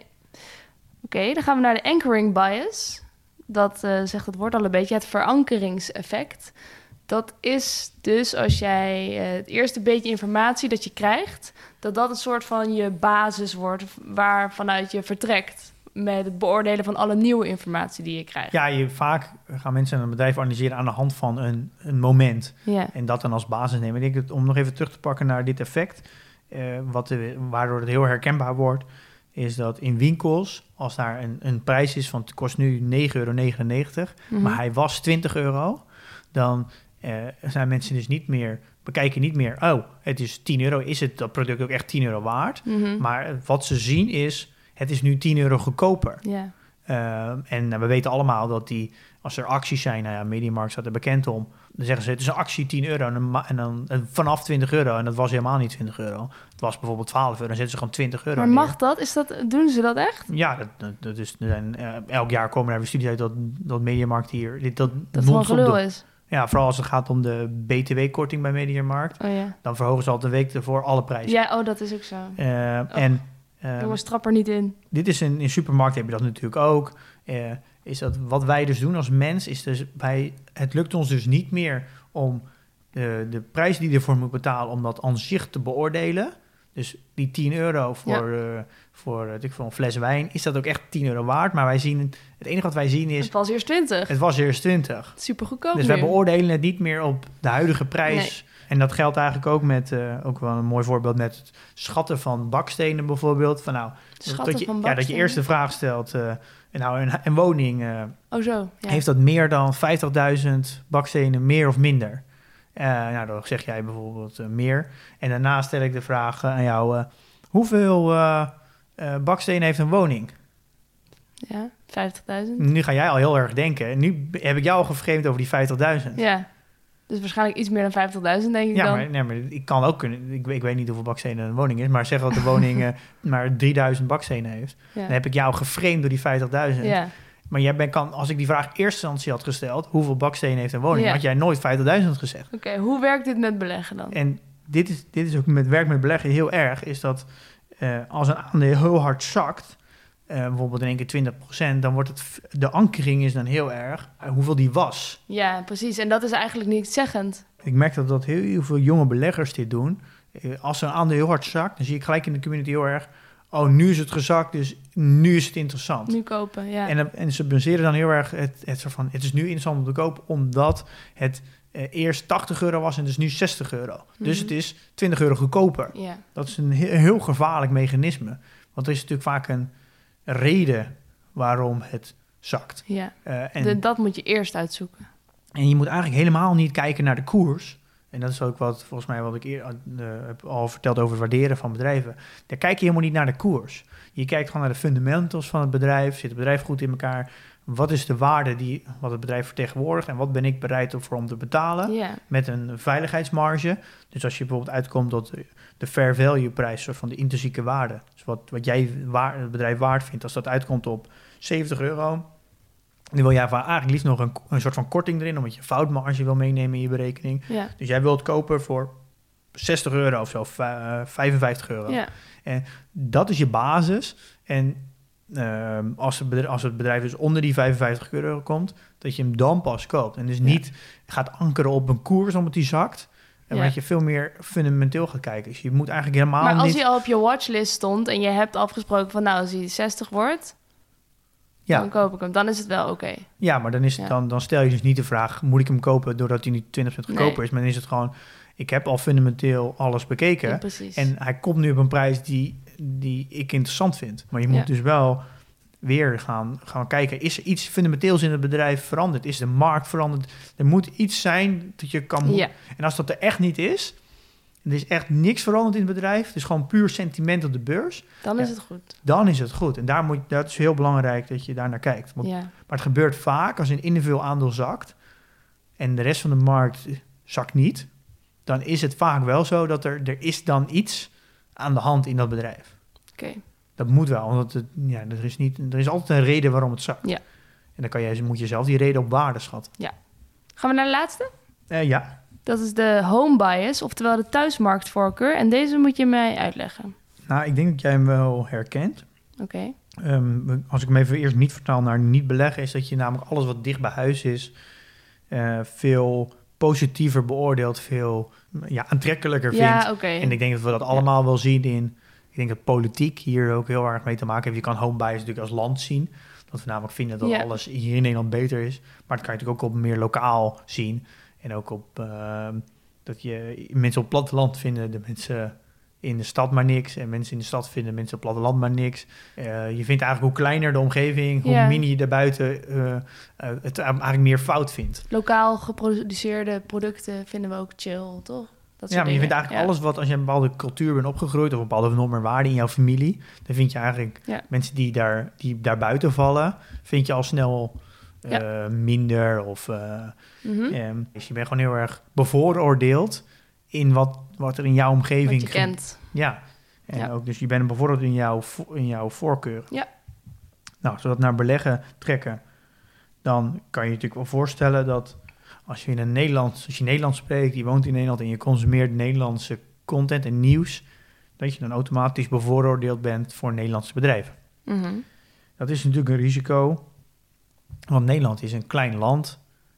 Oké, okay, dan gaan we naar de anchoring bias. Dat uh, zegt het woord al een beetje, het verankeringseffect. Dat is dus als jij uh, het eerste beetje informatie dat je krijgt, dat dat een soort van je basis wordt waar vanuit je vertrekt met het beoordelen van alle nieuwe informatie die je krijgt. Ja, je, vaak gaan mensen een bedrijf analyseren aan de hand van een, een moment. Ja. En dat dan als basis nemen. Ik denk dat om nog even terug te pakken naar dit effect, uh, wat de, waardoor het heel herkenbaar wordt, is dat in winkels, als daar een, een prijs is van het kost nu negen euro negenennegentig, mm-hmm. maar hij was twintig euro, dan uh, zijn mensen dus niet meer, bekijken niet meer, oh, het is tien euro, is het dat product ook echt tien euro waard? Mm-hmm. Maar wat ze zien is, het is nu tien euro goedkoper. Yeah. Uh, en uh, we weten allemaal dat die, als er acties zijn, nou ja, Mediamarkt staat er bekend om, dan zeggen ze, het is een actie tien euro en dan, en dan en vanaf twintig euro. En dat was helemaal niet twintig euro. Het was bijvoorbeeld twaalf euro, dan zetten ze gewoon twintig euro Maar neer. mag dat? Is dat? Doen ze dat echt? Ja, dat, dat, dat is, er zijn, uh, elk jaar komen er weer studies uit dat, dat Mediamarkt hier... Dit, dat dat gewoon gelul is. Ja, vooral als het gaat om de B T W-korting bij Mediamarkt. Oh, ja. Dan verhogen ze altijd een week ervoor alle prijzen. Ja, oh, dat is ook zo. Uh, oh. En... Uh, Jongens, trap er niet in. Dit is in, in supermarkt heb je dat natuurlijk ook. Uh, is dat wat wij dus doen als mens, is dus wij, het lukt ons dus niet meer om de, de prijs die je ervoor moet betalen, om dat aan zich te beoordelen. Dus die tien euro voor, ja. uh, voor, uh, voor een fles wijn, is dat ook echt tien euro waard? Maar wij zien, het enige wat wij zien is... Het was eerst twintig. Het was eerst twintig. Super goedkoop. Dus nu. wij beoordelen het niet meer op de huidige prijs. Nee. En dat geldt eigenlijk ook met, uh, ook wel een mooi voorbeeld met het schatten van bakstenen bijvoorbeeld. Van nou, schatten dat je, van ja, bakstenen? dat je eerst de vraag stelt, uh, nou, een, een woning, uh, oh zo, ja. heeft dat meer dan vijftigduizend bakstenen meer of minder? Uh, nou, dan zeg jij bijvoorbeeld uh, meer. En daarna stel ik de vraag uh, aan jou, uh, hoeveel uh, uh, bakstenen heeft een woning? Ja, vijftigduizend. Nu ga jij al heel erg denken. Nu heb ik jou al geframed over die vijftigduizend. Ja, dus waarschijnlijk iets meer dan vijftigduizend, denk ik ja, dan. Maar, nee, maar ik kan ook kunnen... Ik, ik weet niet hoeveel bakstenen een woning is, maar zeg dat de woning uh, maar drieduizend bakstenen heeft. Ja. Dan heb ik jou geframed door die vijftigduizend. Ja. Maar jij bent, kan, als ik die vraag eerste instantie had gesteld, hoeveel bakstenen heeft een woning, Ja. had jij nooit vijftigduizend gezegd. Oké, okay, hoe werkt dit met beleggen dan? En dit is, dit is ook met werk met beleggen heel erg, is dat uh, als een aandeel heel hard zakt, uh, bijvoorbeeld in één keer twintig procent, dan wordt het, de ankering is dan heel erg uh, hoeveel die was. Ja, precies. En dat is eigenlijk niet zeggend. Ik merk dat, dat heel, heel veel jonge beleggers dit doen. Uh, als een aandeel heel hard zakt, dan zie ik gelijk in de community heel erg, oh, nu is het gezakt, dus nu is het interessant. Nu kopen, ja. En, en ze baseren dan heel erg het, het soort van, het is nu interessant om te kopen, omdat het uh, eerst tachtig euro was en dus nu zestig euro. Mm-hmm. Dus het is twintig euro goedkoper. Ja. Dat is een heel, heel gevaarlijk mechanisme. Want er is natuurlijk vaak een reden waarom het zakt. Ja, uh, en, de, dat moet je eerst uitzoeken. En je moet eigenlijk helemaal niet kijken naar de koers. En dat is ook wat, volgens mij, wat ik eerder uh, heb al verteld over het waarderen van bedrijven. Daar kijk je helemaal niet naar de koers. Je kijkt gewoon naar de fundamentals van het bedrijf. Zit het bedrijf goed in elkaar? Wat is de waarde die wat het bedrijf vertegenwoordigt? En wat ben ik bereid voor om te betalen? Ja. Met een veiligheidsmarge. Dus als je bijvoorbeeld uitkomt tot de fair value prijs, soort van de intrinsieke waarde. Dus wat, wat jij waar, het bedrijf waard vindt. Als dat uitkomt op zeventig euro... Dan wil jij eigenlijk liefst nog een, een soort van korting erin, omdat je foutmarge wil meenemen in je berekening. Ja. Dus jij wilt kopen voor zestig euro of zo, uh, vijfenvijftig euro. Ja. En dat is je basis. En uh, als, het bedrijf, als het bedrijf dus onder die vijfenvijftig euro komt, dat je hem dan pas koopt. En dus ja. niet gaat ankeren op een koers omdat die zakt. En ja. dat je veel meer fundamenteel gaat kijken. Dus je moet eigenlijk helemaal maar als niet... hij al op je watchlist stond en je hebt afgesproken van nou, als hij zestig wordt... Ja. Dan koop ik hem, dan is het wel oké. Okay. Ja, maar dan, is het, ja. dan, dan stel je dus niet de vraag, moet ik hem kopen doordat hij niet twintig procent goedkoper nee. is? Maar dan is het gewoon, ik heb al fundamenteel alles bekeken. Ja, en hij komt nu op een prijs die, die ik interessant vind. Maar je moet ja. dus wel weer gaan, gaan kijken, is er iets fundamenteels in het bedrijf veranderd? Is de markt veranderd? Er moet iets zijn dat je kan... Ja. En als dat er echt niet is, er is echt niks veranderd in het bedrijf, het is gewoon puur sentiment op de beurs. Dan is ja, het goed. Dan is het goed. En daar moet, dat is heel belangrijk dat je daar naar kijkt. Want, ja. Maar het gebeurt vaak als een individueel aandeel zakt en de rest van de markt zakt niet, dan is het vaak wel zo dat er, er is dan iets aan de hand in dat bedrijf. Oké. Okay. Dat moet wel, want het, ja, er, is niet, er is altijd een reden waarom het zakt. Ja. En dan kan je, moet je zelf die reden op waarde schatten. Ja. Gaan we naar de laatste? Uh, ja. Dat is de home bias, oftewel de thuismarktvoorkeur. En deze moet je mij uitleggen. Nou, ik denk dat jij hem wel herkent. Oké. Okay. Um, als ik hem even eerst niet vertaal naar niet beleggen, is dat je namelijk alles wat dicht bij huis is, uh, veel positiever beoordeelt, veel ja, aantrekkelijker ja, vindt. Okay. En ik denk dat we dat allemaal ja. wel zien in... Ik denk dat politiek hier ook heel erg mee te maken heeft. Je kan home bias natuurlijk als land zien. Dat we namelijk vinden dat ja. alles hier in Nederland beter is. Maar dat kan je natuurlijk ook op meer lokaal zien. En ook op uh, dat je mensen op het platteland vinden de mensen in de stad maar niks. En mensen in de stad vinden mensen op het platteland maar niks. Uh, je vindt eigenlijk hoe kleiner de omgeving, hoe ja. minder je daarbuiten uh, uh, het eigenlijk meer fout vindt. Lokaal geproduceerde producten vinden we ook chill, toch? Dat ja, maar dingen. je vindt eigenlijk ja. alles wat, als je een bepaalde cultuur bent opgegroeid of een bepaalde norm en waarde in jouw familie, dan vind je eigenlijk ja. mensen die daar, die daar buiten vallen, vind je al snel uh, ja. minder of uh, mm-hmm. um, dus je bent gewoon heel erg bevooroordeeld in wat, wat er in jouw omgeving... Wat je kent. Ja, en ja. ook, dus je bent bevooroordeeld in jouw, in jouw voorkeur. Ja. Nou, zodat naar beleggen trekken, dan kan je je natuurlijk wel voorstellen dat als je in een Nederlands, als je Nederlands spreekt, je woont in Nederland en je consumeert Nederlandse content en nieuws, dat je dan automatisch bevooroordeeld bent voor Nederlandse bedrijven. Mm-hmm. Dat is natuurlijk een risico, want Nederland is een klein land.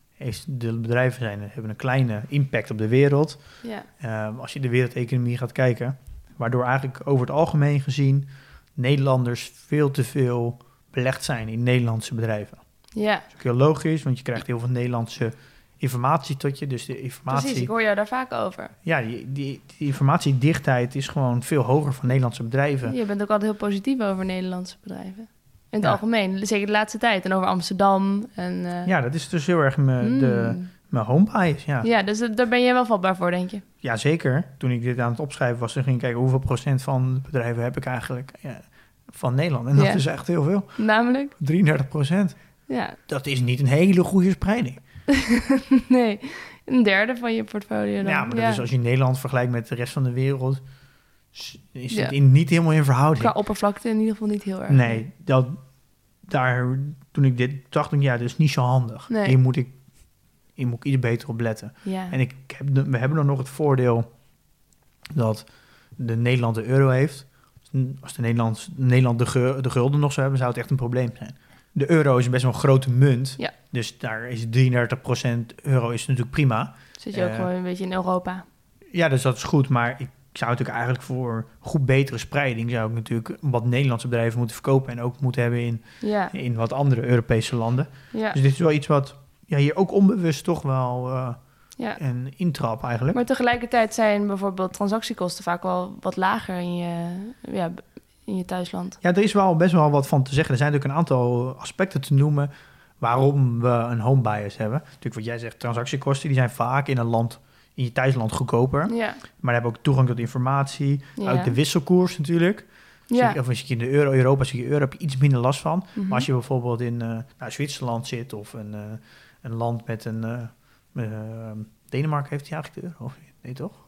De bedrijven zijn, hebben een kleine impact op de wereld. Ja. Uh, als je de wereldeconomie gaat kijken, waardoor eigenlijk over het algemeen gezien Nederlanders veel te veel belegd zijn in Nederlandse bedrijven. Ja. Dat is ook heel logisch, want je krijgt heel veel Nederlandse informatie tot je. Dus de informatie... Precies, ik hoor jou daar vaak over. Ja, die, die, die informatiedichtheid is gewoon veel hoger van Nederlandse bedrijven. Je bent ook altijd heel positief over Nederlandse bedrijven. In het ja. algemeen, zeker de laatste tijd. En over Amsterdam. En, uh... Ja, dat is dus heel erg mijn mm. home bias. Ja, ja dus daar ben je wel vatbaar voor, denk je? Ja, zeker. Toen ik dit aan het opschrijven was, dan ging ik kijken hoeveel procent van de bedrijven heb ik eigenlijk. Ja, van Nederland. En dat Ja. is echt heel veel. Namelijk? drieëndertig procent. Ja. Dat is niet een hele goede spreiding. Nee, een derde van je portfolio dan. Ja, maar dat is als je Nederland vergelijkt met de rest van de wereld, is Ja. het in, niet helemaal in verhouding. Qua oppervlakte in ieder geval niet heel erg. Nee, dat, daar, toen ik dit dacht, ik, ja, dat is niet zo handig. Nee. Hier moet ik, hier moet ik iets beter op letten. Ja. En ik heb, de- we hebben dan nog het voordeel dat de Nederland de euro heeft. Als de Nederland, Nederland de, ge- de gulden nog zou hebben, zou het echt een probleem zijn. De euro is best wel een grote munt. Ja. Dus daar is drieëndertig procent euro is natuurlijk prima. Zit je ook Eh, gewoon een beetje in Europa. Ja, dus dat is goed. Maar ik zou natuurlijk eigenlijk voor goed betere spreiding zou ik natuurlijk wat Nederlandse bedrijven moeten verkopen en ook moeten hebben in, Ja, in wat andere Europese landen. ja. Dus dit is wel iets wat ja, hier ook onbewust toch wel uh, ja. een intrap eigenlijk. Maar tegelijkertijd zijn bijvoorbeeld transactiekosten vaak wel wat lager in je, ja, in je thuisland. Ja, er is wel best wel wat van te zeggen. Er zijn natuurlijk een aantal aspecten te noemen waarom we een home bias hebben. Natuurlijk wat jij zegt, transactiekosten, die zijn vaak in een land, in je thuisland goedkoper. Ja, Maar we hebben ook toegang tot informatie, ja. ook de wisselkoers natuurlijk. Ja. Zie je- Of als je in de euro, Europa zie je euro, heb je iets minder last van. Mhm. Maar als je bijvoorbeeld in uh, nou, Zwitserland zit of een, uh, een land met een... Uh, uh, Denemarken heeft hij eigenlijk de euro, of niet? Nee, toch?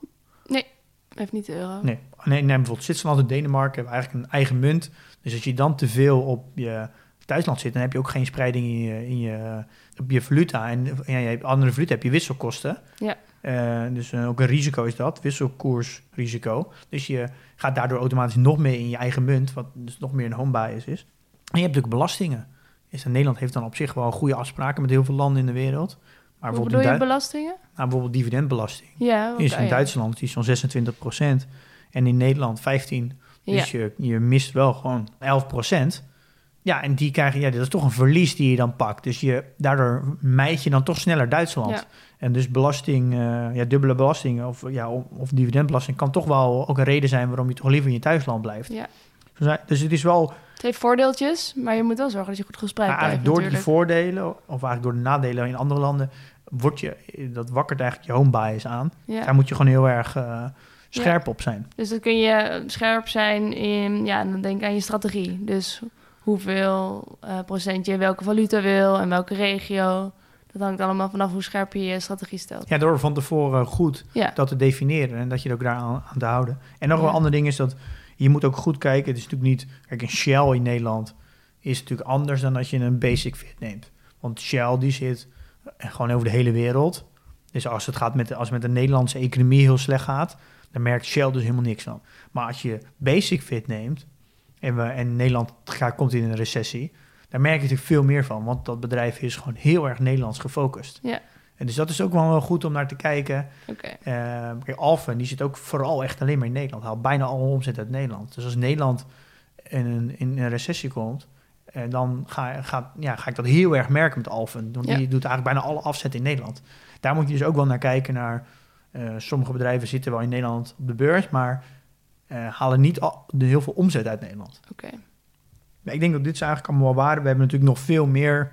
Heeft niet de euro. Nee. nee, nee, bijvoorbeeld Zwitserland en Denemarken hebben eigenlijk een eigen munt. Dus als je dan te veel op je thuisland zit, dan heb je ook geen spreiding in je, in je, op je valuta. En ja, je hebt andere valuta heb je wisselkosten. Ja. Uh, dus uh, ook een risico is dat, wisselkoersrisico. Dus je gaat daardoor automatisch nog meer in je eigen munt, wat dus nog meer een home bias is. En je hebt natuurlijk belastingen. Dus Nederland heeft dan op zich wel goede afspraken met heel veel landen in de wereld. Maar Hoe bijvoorbeeld, bedoel in je Du- belastingen? nou, bijvoorbeeld dividendbelasting. Ja, oké, is in ja. Duitsland die is zo'n zesentwintig procent en in Nederland vijftien. Dus Ja. je, je mist wel gewoon elf procent. Ja, en die krijgen, ja, dat is toch een verlies die je dan pakt. Dus je, daardoor mijd je dan toch sneller Duitsland. Ja. En dus belasting, uh, ja, dubbele belasting of, ja, of, of dividendbelasting kan toch wel ook een reden zijn waarom je toch liever in je thuisland blijft. Ja. Dus het is wel, Het heeft voordeeltjes, maar je moet wel zorgen dat je goed gespreid nou, blijft eigenlijk door die natuurlijk. voordelen, of eigenlijk door de nadelen in andere landen, wordt je, dat wakkert eigenlijk je home bias aan. Ja. Daar moet je gewoon heel erg uh, scherp op zijn. Dus dan kun je scherp zijn in, ja, dan denk ik aan je strategie. Dus hoeveel uh, procent je welke valuta wil en welke regio. Dat hangt allemaal vanaf hoe scherp je je strategie stelt. Ja, door van tevoren goed Ja, dat te definiëren en dat je er ook daar aan, aan te houden. En nog Ja. wel een ander ding is dat je moet ook goed kijken. Het is natuurlijk niet, kijk, een Shell in Nederland is natuurlijk anders dan als je een Basic Fit neemt. Want Shell die zit gewoon over de hele wereld. Dus als het gaat met, als het met de Nederlandse economie heel slecht gaat, dan merkt Shell dus helemaal niks van. Maar als je Basic Fit neemt en, we, en Nederland gaat, komt in een recessie, daar merk je natuurlijk veel meer van. Want dat bedrijf is gewoon heel erg Nederlands gefocust. ja, En dus dat is ook wel wel goed om naar te kijken. oké. Uh, kijk, Alphen, die zit ook vooral echt alleen maar in Nederland. Haalt bijna al omzet uit Nederland. Dus als Nederland in een, in een recessie komt, uh, dan ga, ga, ja, ga ik dat heel erg merken met Alphen. Want Ja. die doet eigenlijk bijna alle afzet in Nederland. Daar moet je dus ook wel naar kijken naar. Uh, sommige bedrijven zitten wel in Nederland op de beurs, maar uh, halen niet al, de heel veel omzet uit Nederland. Oké. Maar ik denk dat dit is eigenlijk allemaal wel waar. We hebben natuurlijk nog veel meer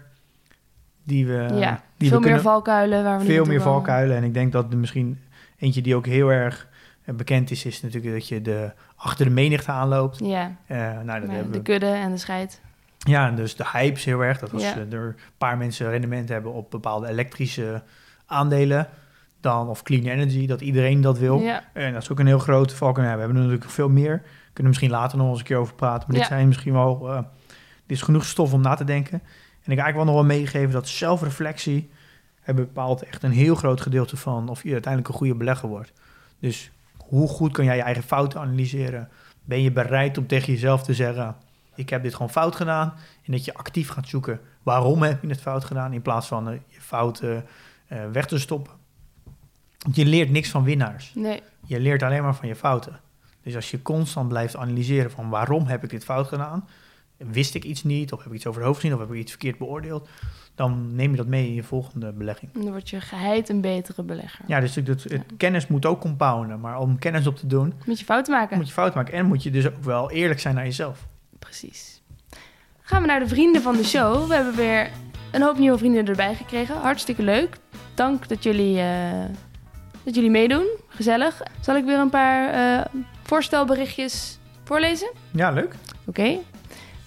die we, Ja, die veel we meer kunnen, valkuilen waar we veel niet meer naartoe valkuilen. En ik denk dat er misschien eentje die ook heel erg uh, bekend is, is natuurlijk dat je de, achter de menigte aanloopt. komen. Ja, Uh, nou, dat maar hebben de we. kudde en de scheid. Ja, en dus de hype is heel erg. Dat als Ja. uh, er een paar mensen rendement hebben op bepaalde elektrische aandelen, dan, of clean energy, dat iedereen dat wil. Ja, En dat is ook een heel grote valkuil. Ja, we hebben er natuurlijk veel meer. Kunnen we misschien later nog eens een keer over praten. Maar Ja. dit zijn misschien wel, uh, dit is genoeg stof om na te denken. En ik ga eigenlijk wel nog wel meegeven dat zelfreflectie hebben bepaalt echt een heel groot gedeelte van of je uiteindelijk een goede belegger wordt. Dus hoe goed kan jij je eigen fouten analyseren? Ben je bereid om tegen jezelf te zeggen, ik heb dit gewoon fout gedaan? En dat je actief gaat zoeken, waarom heb je het fout gedaan? In plaats van uh, je fouten uh, weg te stoppen. Want je leert niks van winnaars. nee. Je leert alleen maar van je fouten. Dus als je constant blijft analyseren van waarom heb ik dit fout gedaan? Wist ik iets niet? Of heb ik iets over het hoofd gezien? Of heb ik iets verkeerd beoordeeld? Dan neem je dat mee in je volgende belegging. Dan word je geheid een betere belegger. Ja, dus het, het, het kennis moet ook compounden. Maar om kennis op te doen, Moet je fouten maken. moet je fout maken. En moet je dus ook wel eerlijk zijn naar jezelf. Precies. Gaan we naar de vrienden van de show. We hebben weer een hoop nieuwe vrienden erbij gekregen. Hartstikke leuk. Dank dat jullie, uh, dat jullie meedoen. Gezellig. Zal ik weer een paar uh, voorstelberichtjes voorlezen? Ja, leuk. Oké. Okay.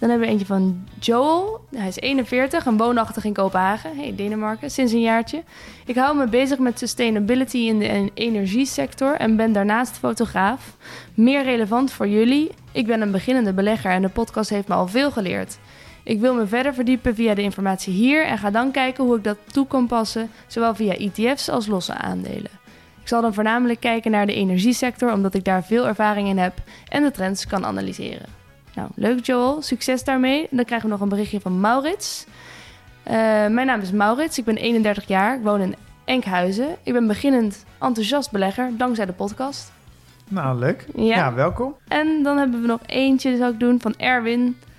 Dan hebben we eentje van Joel. Hij is eenenveertig en woonachtig in Kopenhagen. Hey, Denemarken, sinds een jaartje. Ik hou me bezig met sustainability in de energiesector en ben daarnaast fotograaf. Meer relevant voor jullie. Ik ben een beginnende belegger en de podcast heeft me al veel geleerd. Ik wil me verder verdiepen via de informatie hier en ga dan kijken hoe ik dat toe kan passen, zowel via E T F's als losse aandelen. Ik zal dan voornamelijk kijken naar de energiesector, omdat ik daar veel ervaring in heb en de trends kan analyseren. Nou, leuk Joel, succes daarmee. En dan krijgen we nog een berichtje van Maurits. Uh, mijn naam is Maurits, ik ben eenendertig jaar, ik woon in Enkhuizen. Ik ben beginnend enthousiast belegger, dankzij de podcast. Nou, leuk. Ja, ja welkom. En dan hebben we nog eentje, zou ik doen, van Erwin.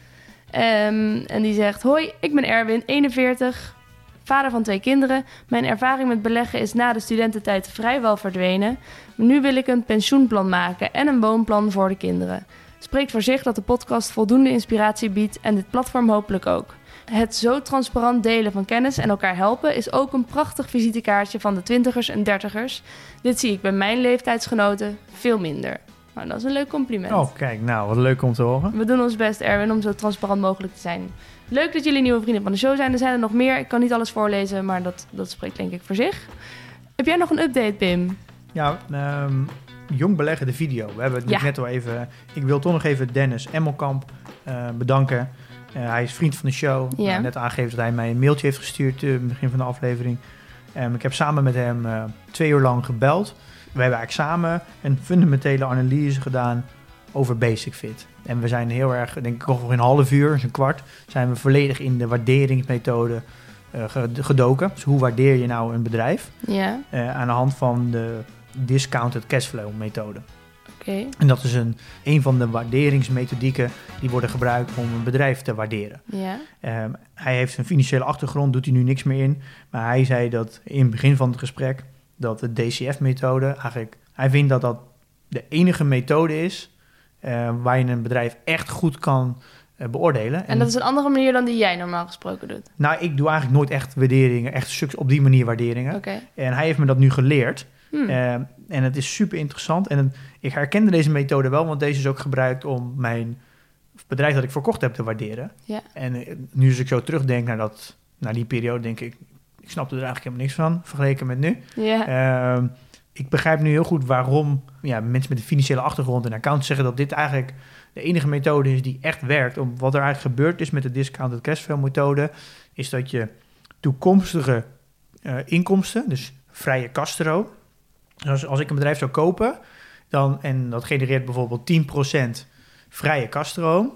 Um, en die zegt, hoi, ik ben Erwin, eenenveertig, vader van twee kinderen. Mijn ervaring met beleggen is na de studententijd vrijwel verdwenen. Nu wil ik een pensioenplan maken en een woonplan voor de kinderen. Spreekt voor zich dat de podcast voldoende inspiratie biedt en dit platform hopelijk ook. Het zo transparant delen van kennis en elkaar helpen is ook een prachtig visitekaartje van de twintigers en dertigers. Dit zie ik bij mijn leeftijdsgenoten veel minder. Nou, dat is een leuk compliment. Oh, kijk, nou, wat leuk om te horen. We doen ons best, Erwin, om zo transparant mogelijk te zijn. Leuk dat jullie nieuwe vrienden van de show zijn. Er zijn er nog meer. Ik kan niet alles voorlezen, maar dat, dat spreekt denk ik voor zich. Heb jij nog een update, Pim? Ja, um, Jong Beleggen, de video. We hebben het Ja. net al even... Ik wil toch nog even Dennis Emmelkamp uh, bedanken. Uh, hij is vriend van de show. Ja. Uh, net aangegeven dat hij mij een mailtje heeft gestuurd uh, in het begin van de aflevering. Um, ik heb samen met hem uh, twee uur lang gebeld. We hebben eigenlijk samen een fundamentele analyse gedaan over Basic Fit. En we zijn heel erg, denk ik nog in een half uur, dus een kwart, zijn we volledig in de waarderingsmethode uh, gedoken. Dus hoe waardeer je nou een bedrijf? Ja, Uh, aan de hand van de discounted cashflow methode. oké. Okay. En dat is een, een van de waarderingsmethodieken die worden gebruikt om een bedrijf te waarderen. Ja, Um, hij heeft een financiële achtergrond, doet hij nu niks meer in. Maar hij zei dat in het begin van het gesprek dat de D C F-methode eigenlijk... Hij vindt dat dat de enige methode is uh, waar je een bedrijf echt goed kan uh, beoordelen. en, en dat is een andere manier dan die jij normaal gesproken doet? Nou, ik doe eigenlijk nooit echt waarderingen, echt op die manier waarderingen. Oké. Okay. En hij heeft me dat nu geleerd. Hmm. Uh, en het is super interessant. En het, ik herkende deze methode wel, want deze is ook gebruikt om mijn bedrijf dat ik verkocht heb te waarderen. Ja. En uh, nu als ik zo terugdenk naar, dat, naar die periode, denk ik, ik snapte er eigenlijk helemaal niks van, vergeleken met nu. Ja. Uh, ik begrijp nu heel goed waarom ja, mensen met een financiële achtergrond en accountants zeggen dat dit eigenlijk de enige methode is die echt werkt. Om wat er eigenlijk gebeurd is met de discounted cashflow methode, is dat je toekomstige uh, inkomsten, dus vrije cashflow, dus als ik een bedrijf zou kopen, dan, en dat genereert bijvoorbeeld tien procent vrije cashstroom,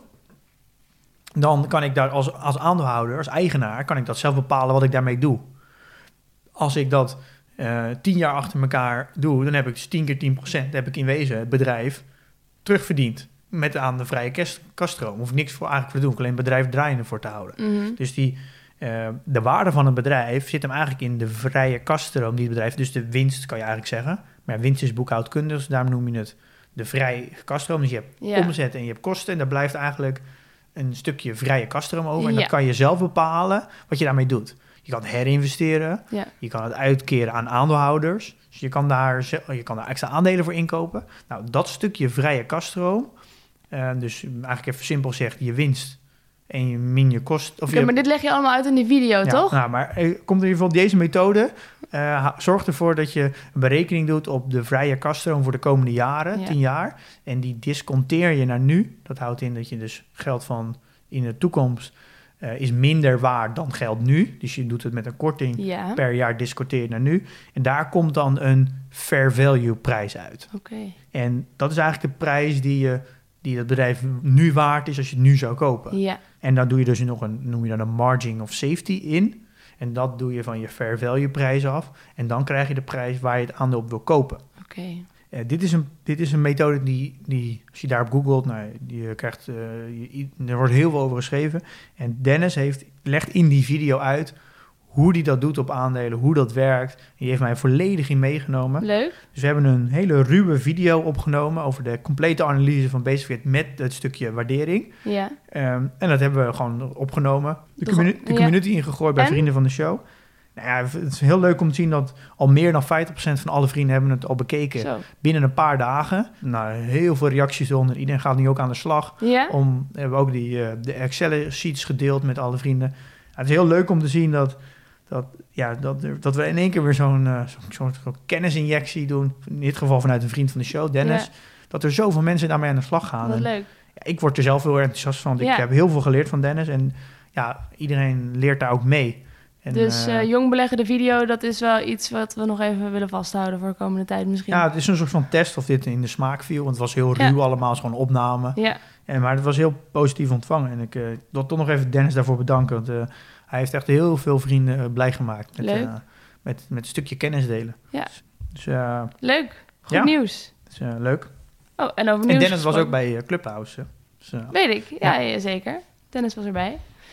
dan kan ik daar als, als aandeelhouder, als eigenaar, kan ik dat zelf bepalen wat ik daarmee doe. Als ik dat uh, tien jaar achter elkaar doe, dan heb ik dus tien keer tien procent, heb ik in wezen het bedrijf terugverdiend met aan de vrije cashstroom. Hoef ik niks voor eigenlijk voor te doen, alleen het bedrijf draaiende voor te houden. Mm-hmm. Dus die, uh, de waarde van een bedrijf zit hem eigenlijk in de vrije cashstroom die het bedrijf, dus de winst kan je eigenlijk zeggen. Maar winst is boekhoudkundig, dus daarom noem je het de vrije cashstroom. Dus je hebt Ja. omzet en je hebt kosten en daar blijft eigenlijk een stukje vrije cashstroom over. En Ja. dan kan je zelf bepalen wat je daarmee doet. Je kan het herinvesteren, Ja. je kan het uitkeren aan aandeelhouders. Dus je kan daar, je kan daar extra aandelen voor inkopen. Nou, dat stukje vrije cashstroom, uh, dus eigenlijk even simpel gezegd, je winst en je min je kost. Of Okay, je, maar dit leg je allemaal uit in die video, ja, toch? Nou, maar eh, komt in ieder geval deze methode. Uh, zorg ervoor dat je een berekening doet op de vrije cashstroom voor de komende jaren, Ja. tien jaar. En die disconteer je naar nu. Dat houdt in dat je dus geld van in de toekomst uh, is minder waard dan geld nu. Dus je doet het met een korting Ja. per jaar, disconteer je naar nu. En daar komt dan een fair value prijs uit. Oké. Okay. En dat is eigenlijk de prijs die je die dat bedrijf nu waard is als je het nu zou kopen. Ja. En dan doe je dus nog een, noem je dan een margin of safety in. En dat doe je van je fair value prijs af. En dan krijg je de prijs waar je het aandeel op wil kopen. Oké. Okay. Uh, dit, is een, dit is een methode die, die als je daarop googelt, nou, je krijgt, uh, je, er wordt heel veel over geschreven. En Dennis heeft, legt in die video uit hoe die dat doet op aandelen, hoe dat werkt. En die heeft mij volledig in meegenomen. Leuk. Dus we hebben een hele ruwe video opgenomen over de complete analyse van Basic Fit met het stukje waardering. Ja. Um, en dat hebben we gewoon opgenomen. De, Toch, communi- de community ja. ingegooid bij en? vrienden van de show. Nou ja, het is heel leuk om te zien dat al meer dan vijftig procent van alle vrienden hebben het al bekeken. Zo. Binnen een paar dagen. Nou, heel veel reacties eronder. Iedereen gaat nu ook aan de slag. Ja? Om, we hebben ook die, uh, de Excel-sheets gedeeld met alle vrienden. Ja, het is heel leuk om te zien dat, dat, ja, dat, dat we in één keer weer zo'n uh, zo'n zo kennisinjectie doen. In dit geval vanuit een vriend van de show, Dennis. Ja. Dat er zoveel mensen daarmee aan de slag gaan. Wat en, leuk. Ja, ik word er zelf heel enthousiast van. Ja. Ik heb heel veel geleerd van Dennis. En ja, iedereen leert daar ook mee. En, dus uh, jong beleggen de video, dat is wel iets wat we nog even willen vasthouden voor de komende tijd misschien. Ja, het is een soort van test of dit in de smaak viel. Want het was heel ruw ja. allemaal, het was gewoon opname. Ja. En, maar het was heel positief ontvangen. En ik uh, wil toch nog even Dennis daarvoor bedanken. Want uh, hij heeft echt heel veel vrienden uh, blij gemaakt. Met, Leuk. Uh, met, met een stukje kennis delen. Ja. Dus, uh, leuk. Goed ja. nieuws. Dus, uh, leuk. Oh, en over nieuws En Dennis gesproken. was ook bij uh, Clubhouse. Dus, uh, Weet ik, ja, ja. ja zeker. Dennis was erbij.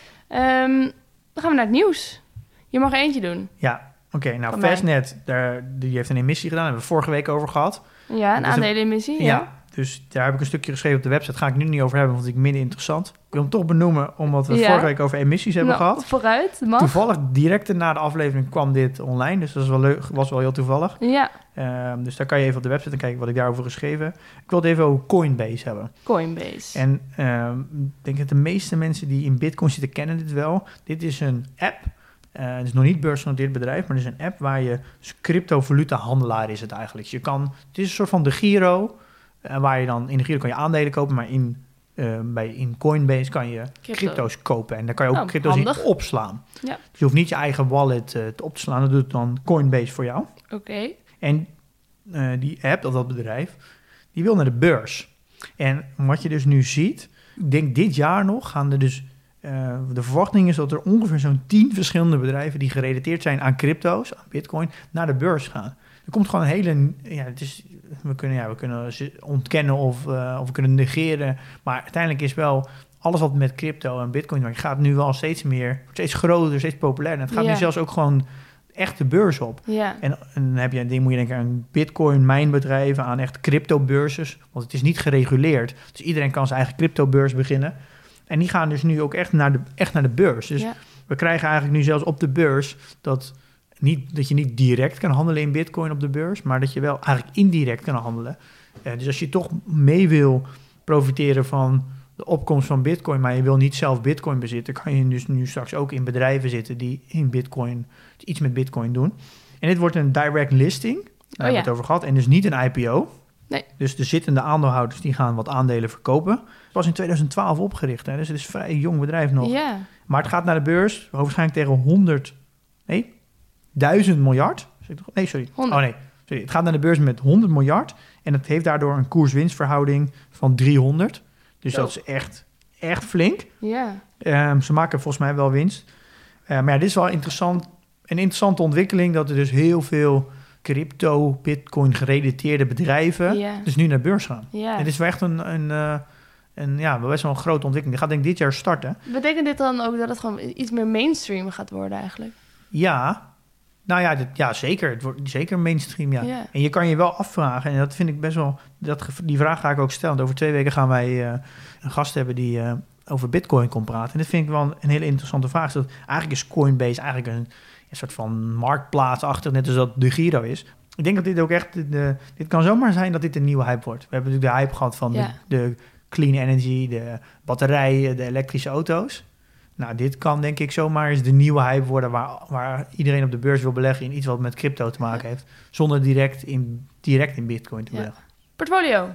Um, dan gaan we naar het nieuws. Je mag er eentje doen. Ja, oké. Okay, nou, Fastnet, daar, die heeft een emissie gedaan. Daar hebben we vorige week over gehad. Ja, een dus aandelenemissie. Ja. ja, dus daar heb ik een stukje geschreven op de website. Daar ga ik nu niet over hebben, want ik minder interessant. Ik wil hem toch benoemen, omdat we ja. vorige week over emissies hebben nou, gehad. Vooruit, mag. Toevallig, direct na de aflevering kwam dit online. Dus dat is wel leuk, was wel heel toevallig. Ja. Um, dus daar kan je even op de website en kijken wat ik daarover geschreven. Ik wil het even over Coinbase hebben. Coinbase. En um, ik denk dat de meeste mensen die in Bitcoin zitten kennen dit wel. Dit is een app. Uh, het is nog niet beursgenoteerd bedrijf, maar het is een app waar je... Dus cryptovaluta-handelaar is het eigenlijk. Je kan, het is een soort van de Giro, uh, waar je dan... In de Giro kan je aandelen kopen, maar in, uh, bij, in Coinbase kan je Crypto. crypto's kopen. En daar kan je ook oh, crypto's handig. in opslaan. Ja. Dus je hoeft niet je eigen wallet uh, te op te slaan. Dat doet dan Coinbase voor jou. Oké. Okay. En uh, die app, of dat bedrijf, die wil naar de beurs. En wat je dus nu ziet... Ik denk dit jaar nog gaan er dus... Uh, de verwachting is dat er ongeveer zo'n tien verschillende bedrijven die gerelateerd zijn aan crypto's, aan Bitcoin, naar de beurs gaan. Er komt gewoon een hele, ja, het is, we kunnen, ja, we kunnen ontkennen of, uh, of we kunnen negeren, maar uiteindelijk is wel alles wat met crypto en Bitcoin, maar je gaat nu wel steeds meer, steeds groter, steeds populairder. En het gaat ja. nu zelfs ook gewoon echt de beurs op. Ja. En, en dan heb je een ding, moet je denken aan Bitcoin mijnbedrijven, aan echt cryptobeurses, want het is niet gereguleerd. Dus iedereen kan zijn eigen cryptobeurs beginnen. En die gaan dus nu ook echt naar de, echt naar de beurs. Dus ja. we krijgen eigenlijk nu zelfs op de beurs... Dat, niet, dat je niet direct kan handelen in Bitcoin op de beurs... maar dat je wel eigenlijk indirect kan handelen. Uh, dus als je toch mee wil profiteren van de opkomst van Bitcoin... maar je wil niet zelf Bitcoin bezitten... kan je dus nu straks ook in bedrijven zitten... die in Bitcoin, iets met Bitcoin doen. En dit wordt een direct listing. Daar oh, hebben we ja. het over gehad. En dus niet een I P O... Nee. Dus de zittende aandeelhouders die gaan wat aandelen verkopen. Het was in twintig twaalf opgericht, hè, dus het is een vrij jong bedrijf nog. Yeah. Maar het gaat naar de beurs, waarschijnlijk tegen honderd, nee, duizend miljard. Nee, sorry. honderd. Oh nee, sorry. Het gaat naar de beurs met honderd miljard en het heeft daardoor een koers-winstverhouding van driehonderd. Dus oh. dat is echt, echt flink. Ja. Yeah. Um, ze maken volgens mij wel winst. Uh, maar ja, dit is wel interessant, een interessante ontwikkeling dat er dus heel veel... crypto, bitcoin gerelateerde bedrijven, yeah. dus nu naar de beurs gaan. Yeah. Het is wel echt een, een, een, een ja, best wel een grote ontwikkeling. Die gaat denk ik dit jaar starten. Betekent dit dan ook dat het gewoon iets meer mainstream gaat worden eigenlijk? Ja, nou ja, dit, ja zeker. Het wordt zeker mainstream, ja. Yeah. En je kan je wel afvragen, en dat vind ik best wel, dat, die vraag ga ik ook stellen. Over twee weken gaan wij uh, een gast hebben die uh, over bitcoin komt praten. En dat vind ik wel een hele interessante vraag. Dat eigenlijk is Coinbase eigenlijk een een soort van marktplaatsachtig, net als dat de Giro is. Ik denk dat dit ook echt... De, de, dit kan zomaar zijn dat dit een nieuwe hype wordt. We hebben natuurlijk de hype gehad van ja. de, de clean energy, de batterijen, de elektrische auto's. Nou, dit kan denk ik zomaar eens de nieuwe hype worden... waar, waar iedereen op de beurs wil beleggen in iets wat met crypto te maken ja. heeft... zonder direct in, direct in bitcoin te beleggen. Ja. Portfolio?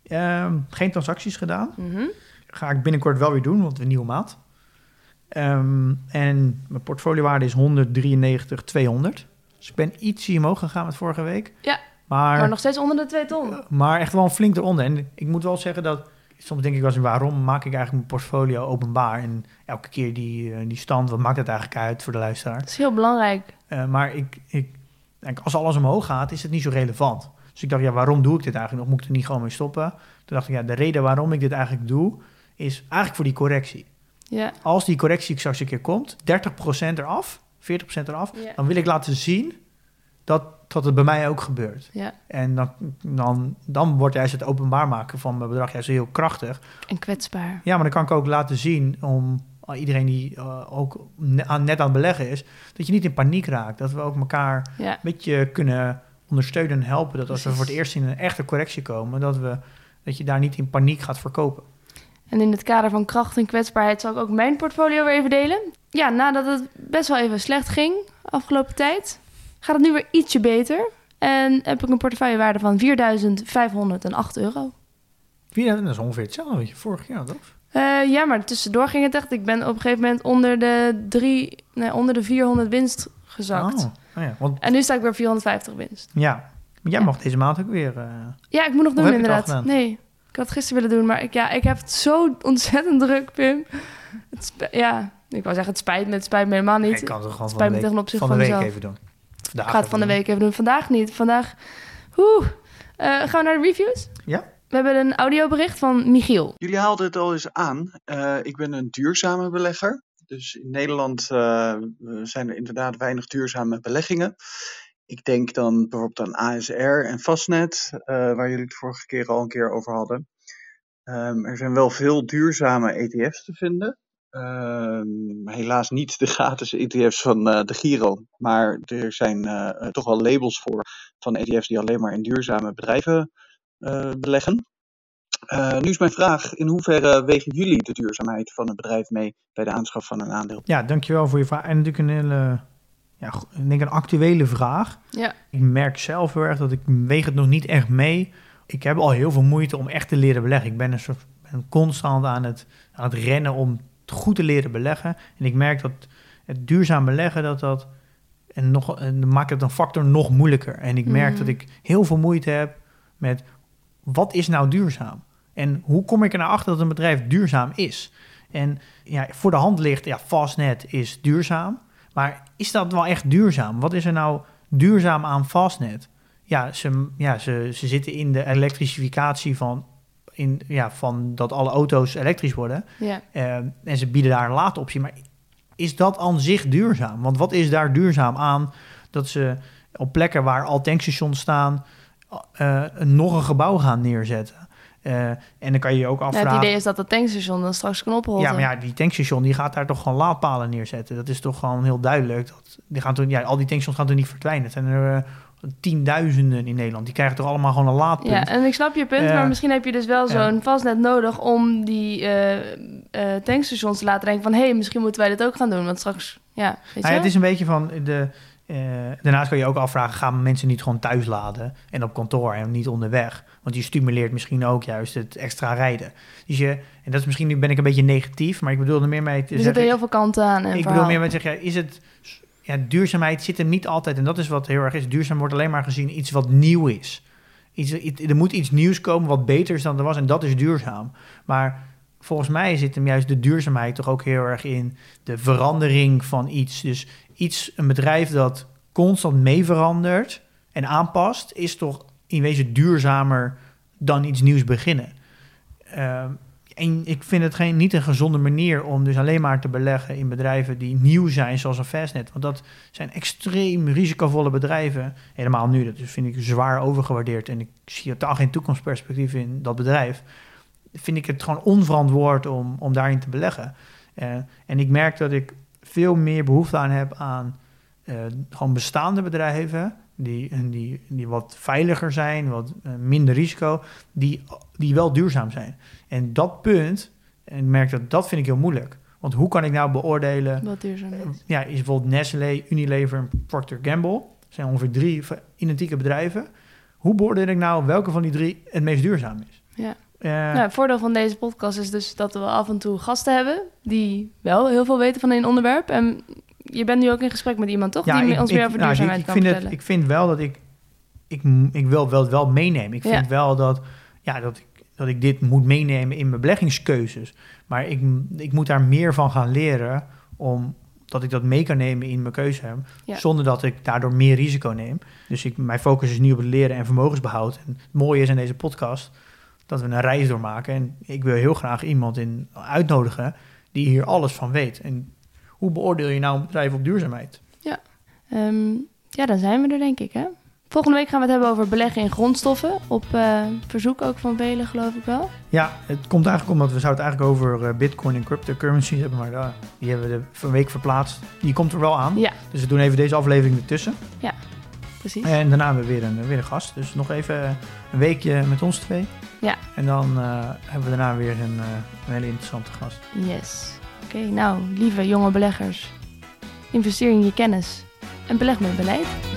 Um, geen transacties gedaan. Mm-hmm. Ga ik binnenkort wel weer doen, want we een nieuwe maand. Um, en mijn portfoliowaarde is honderddrieënnegentig tweehonderd. Dus ik ben ietsje omhoog gegaan met vorige week. Ja, maar, maar nog steeds onder de twee ton. Uh, maar echt wel een flink eronder. En ik moet wel zeggen dat... Soms denk ik wel eens, waarom maak ik eigenlijk mijn portfolio openbaar? En elke keer die, uh, die stand, wat maakt het eigenlijk uit voor de luisteraar? Dat is heel belangrijk. Uh, maar ik, ik, als alles omhoog gaat, is het niet zo relevant. Dus ik dacht, ja, waarom doe ik dit eigenlijk nog? Moet ik er niet gewoon mee stoppen? Toen dacht ik, ja, de reden waarom ik dit eigenlijk doe... is eigenlijk voor die correctie. Ja. Als die correctie straks een keer komt, dertig procent eraf, veertig procent eraf... Ja. dan wil ik laten zien dat, dat het bij mij ook gebeurt. Ja. En dan, dan, dan wordt juist het openbaar maken van mijn bedrag juist heel krachtig. En kwetsbaar. Ja, maar dan kan ik ook laten zien om, iedereen die uh, ook ne- aan, net aan het beleggen is, dat je niet in paniek raakt. Dat we ook elkaar Ja. een beetje kunnen ondersteunen en helpen. Dat als Precies. we voor het eerst in een echte correctie komen, dat, we, dat je daar niet in paniek gaat verkopen. En in het kader van kracht en kwetsbaarheid zal ik ook mijn portfolio weer even delen. Ja, nadat het best wel even slecht ging afgelopen tijd, gaat het nu weer ietsje beter. En heb ik een portefeuillewaarde van vierduizend vijfhonderdacht euro. Ja, dat is ongeveer hetzelfde wat je vorig jaar, toch? Uh, ja, maar tussendoor ging het echt. Ik ben op een gegeven moment onder de, drie, nee, onder de vierhonderd winst gezakt. Oh, oh ja, want, En nu sta ik weer vierhonderdvijftig winst. ja. Maar jij Ja. mag deze maand ook weer... Uh, Ja, ik moet nog Of doen heb je het al inderdaad. gedaan? Nee, ik had het gisteren willen doen, maar ik, ja, ik heb het zo ontzettend druk, Pim. Het spe- ja, ik wou zeggen, het spijt me, het spijt me helemaal niet. ik kan het gewoon spijt van me de ten week, opzichte van de van week mezelf. even doen. Vandaag Ik ga het van de even week even doen. Vandaag niet. Vandaag, oeh. Uh, gaan we naar de reviews? Ja. We hebben een audiobericht van Michiel. Jullie haalden het al eens aan. Uh, ik ben een duurzame belegger. Dus in Nederland uh, zijn er inderdaad weinig duurzame beleggingen. Ik denk dan bijvoorbeeld aan A S R en Fastnet, uh, waar jullie het vorige keer al een keer over hadden. Um, er zijn wel veel duurzame E T F's te vinden. Um, helaas niet de gratis E T F's van uh, de Giro. Maar er zijn uh, toch wel labels voor van E T F's die alleen maar in duurzame bedrijven uh, beleggen. Uh, nu is mijn vraag, in hoeverre wegen jullie de duurzaamheid van een bedrijf mee bij de aanschaf van een aandeel? Ja, dankjewel voor je vraag. En natuurlijk een hele, ja, ik denk een actuele vraag. Ja. Ik merk zelf heel erg dat ik weeg het nog niet echt mee. Ik heb al heel veel moeite om echt te leren beleggen. Ik ben, een soort, ben constant aan het, aan het rennen om goed te leren beleggen. En ik merk dat het duurzaam beleggen, dat dat en nog, en maakt het een factor nog moeilijker. En ik merk mm. dat ik heel veel moeite heb met, wat is nou duurzaam? En hoe kom ik er nou achter dat een bedrijf duurzaam is? En ja, voor de hand ligt, ja, Fastnet is duurzaam. Maar is dat wel echt duurzaam? Wat is er nou duurzaam aan Fastnet? Ja, ze, ja, ze, ze zitten in de elektrificatie van, in, ja, van dat alle auto's elektrisch worden. Ja. Uh, en ze bieden daar een laadoptie. Maar is dat aan zich duurzaam? Want wat is daar duurzaam aan dat ze op plekken waar al tankstations staan uh, nog een gebouw gaan neerzetten? Uh, en dan kan je je ook afvragen... Ja, het idee is dat het tankstation dan straks kan ophouden. Ja, maar ja, die tankstation die gaat daar toch gewoon laadpalen neerzetten. Dat is toch gewoon heel duidelijk. Dat, die gaan toen, ja, al die tankstations gaan toch niet verdwijnen. Het zijn er uh, tienduizenden in Nederland. Die krijgen toch allemaal gewoon een laadpunt. Ja, en ik snap je punt, uh, maar misschien heb je dus wel zo'n uh, Fastnet nodig om die uh, uh, tankstations te laten denken van, hé, hey, misschien moeten wij dit ook gaan doen, want straks, ja, weet nou je? Ja, het is een beetje van de... Uh, daarnaast kan je ook afvragen, gaan mensen niet gewoon thuis laden en op kantoor en niet onderweg? Want je stimuleert misschien ook juist het extra rijden. Dus je, en dat is misschien, nu ben ik een beetje negatief, maar ik bedoel er meer mee te er zeggen... Er zitten heel veel kanten aan. En ik bedoel meer mee te zeggen, ja, is het... Ja, duurzaamheid zit er niet altijd, en dat is wat heel erg is. Duurzaam wordt alleen maar gezien iets wat nieuw is. Iets, er moet iets nieuws komen wat beter is dan er was, en dat is duurzaam. Maar volgens mij zit hem juist de duurzaamheid toch ook heel erg in de verandering van iets. Dus iets, een bedrijf dat constant mee verandert en aanpast, is toch in wezen duurzamer dan iets nieuws beginnen. Uh, en ik vind het geen, niet een gezonde manier om dus alleen maar te beleggen in bedrijven die nieuw zijn, zoals een Fastnet. Want dat zijn extreem risicovolle bedrijven. Helemaal nu, dat vind ik zwaar overgewaardeerd. En ik zie totaal geen toekomstperspectief in dat bedrijf. Vind ik het gewoon onverantwoord om, om daarin te beleggen. Uh, en ik merk dat ik veel meer behoefte aan heb aan uh, gewoon bestaande bedrijven, die, die, die wat veiliger zijn, wat uh, minder risico, die, die wel duurzaam zijn. En dat punt, en ik merk dat dat vind ik heel moeilijk. Want hoe kan ik nou beoordelen... Wat duurzaam is. Uh, ja, is bijvoorbeeld Nestlé, Unilever en Procter Gamble. Dat zijn ongeveer drie identieke bedrijven. Hoe beoordeel ik nou welke van die drie het meest duurzaam is? Ja. Uh, nou, het voordeel van deze podcast is dus dat we af en toe gasten hebben die wel heel veel weten van een onderwerp. En je bent nu ook in gesprek met iemand, toch? Ja, die ik, ons ik, meer over nou, duurzaamheid ik, kan vind vertellen. Het, ik vind wel dat ik... Ik, ik wil wel, wel meenemen. Ik vind ja. wel dat, ja, dat, ik, dat ik dit moet meenemen in mijn beleggingskeuzes. Maar ik, ik moet daar meer van gaan leren, om dat ik dat mee kan nemen in mijn keuze. Ja. Zonder dat ik daardoor meer risico neem. Dus ik, mijn focus is nu op het leren en vermogensbehoud. En het mooie is in deze podcast dat we een reis doormaken. En ik wil heel graag iemand in uitnodigen die hier alles van weet. En hoe beoordeel je nou een bedrijf op duurzaamheid? Ja, um, ja dan zijn we er denk ik, hè? Volgende week gaan we het hebben over beleggen in grondstoffen. Op uh, verzoek ook van velen, geloof ik wel. Ja, het komt eigenlijk omdat we zouden het eigenlijk over uh, bitcoin en cryptocurrencies hebben. Maar uh, die hebben we de een week verplaatst. Die komt er wel aan. Ja. Dus we doen even deze aflevering ertussen. Ja, precies. En daarna hebben we weer een, weer een gast. Dus nog even een weekje met ons twee. Ja. En dan uh, hebben we daarna weer een, uh, een hele interessante gast. Yes. Oké, okay, nou, lieve jonge beleggers. Investeer in je kennis. En beleg met beleid.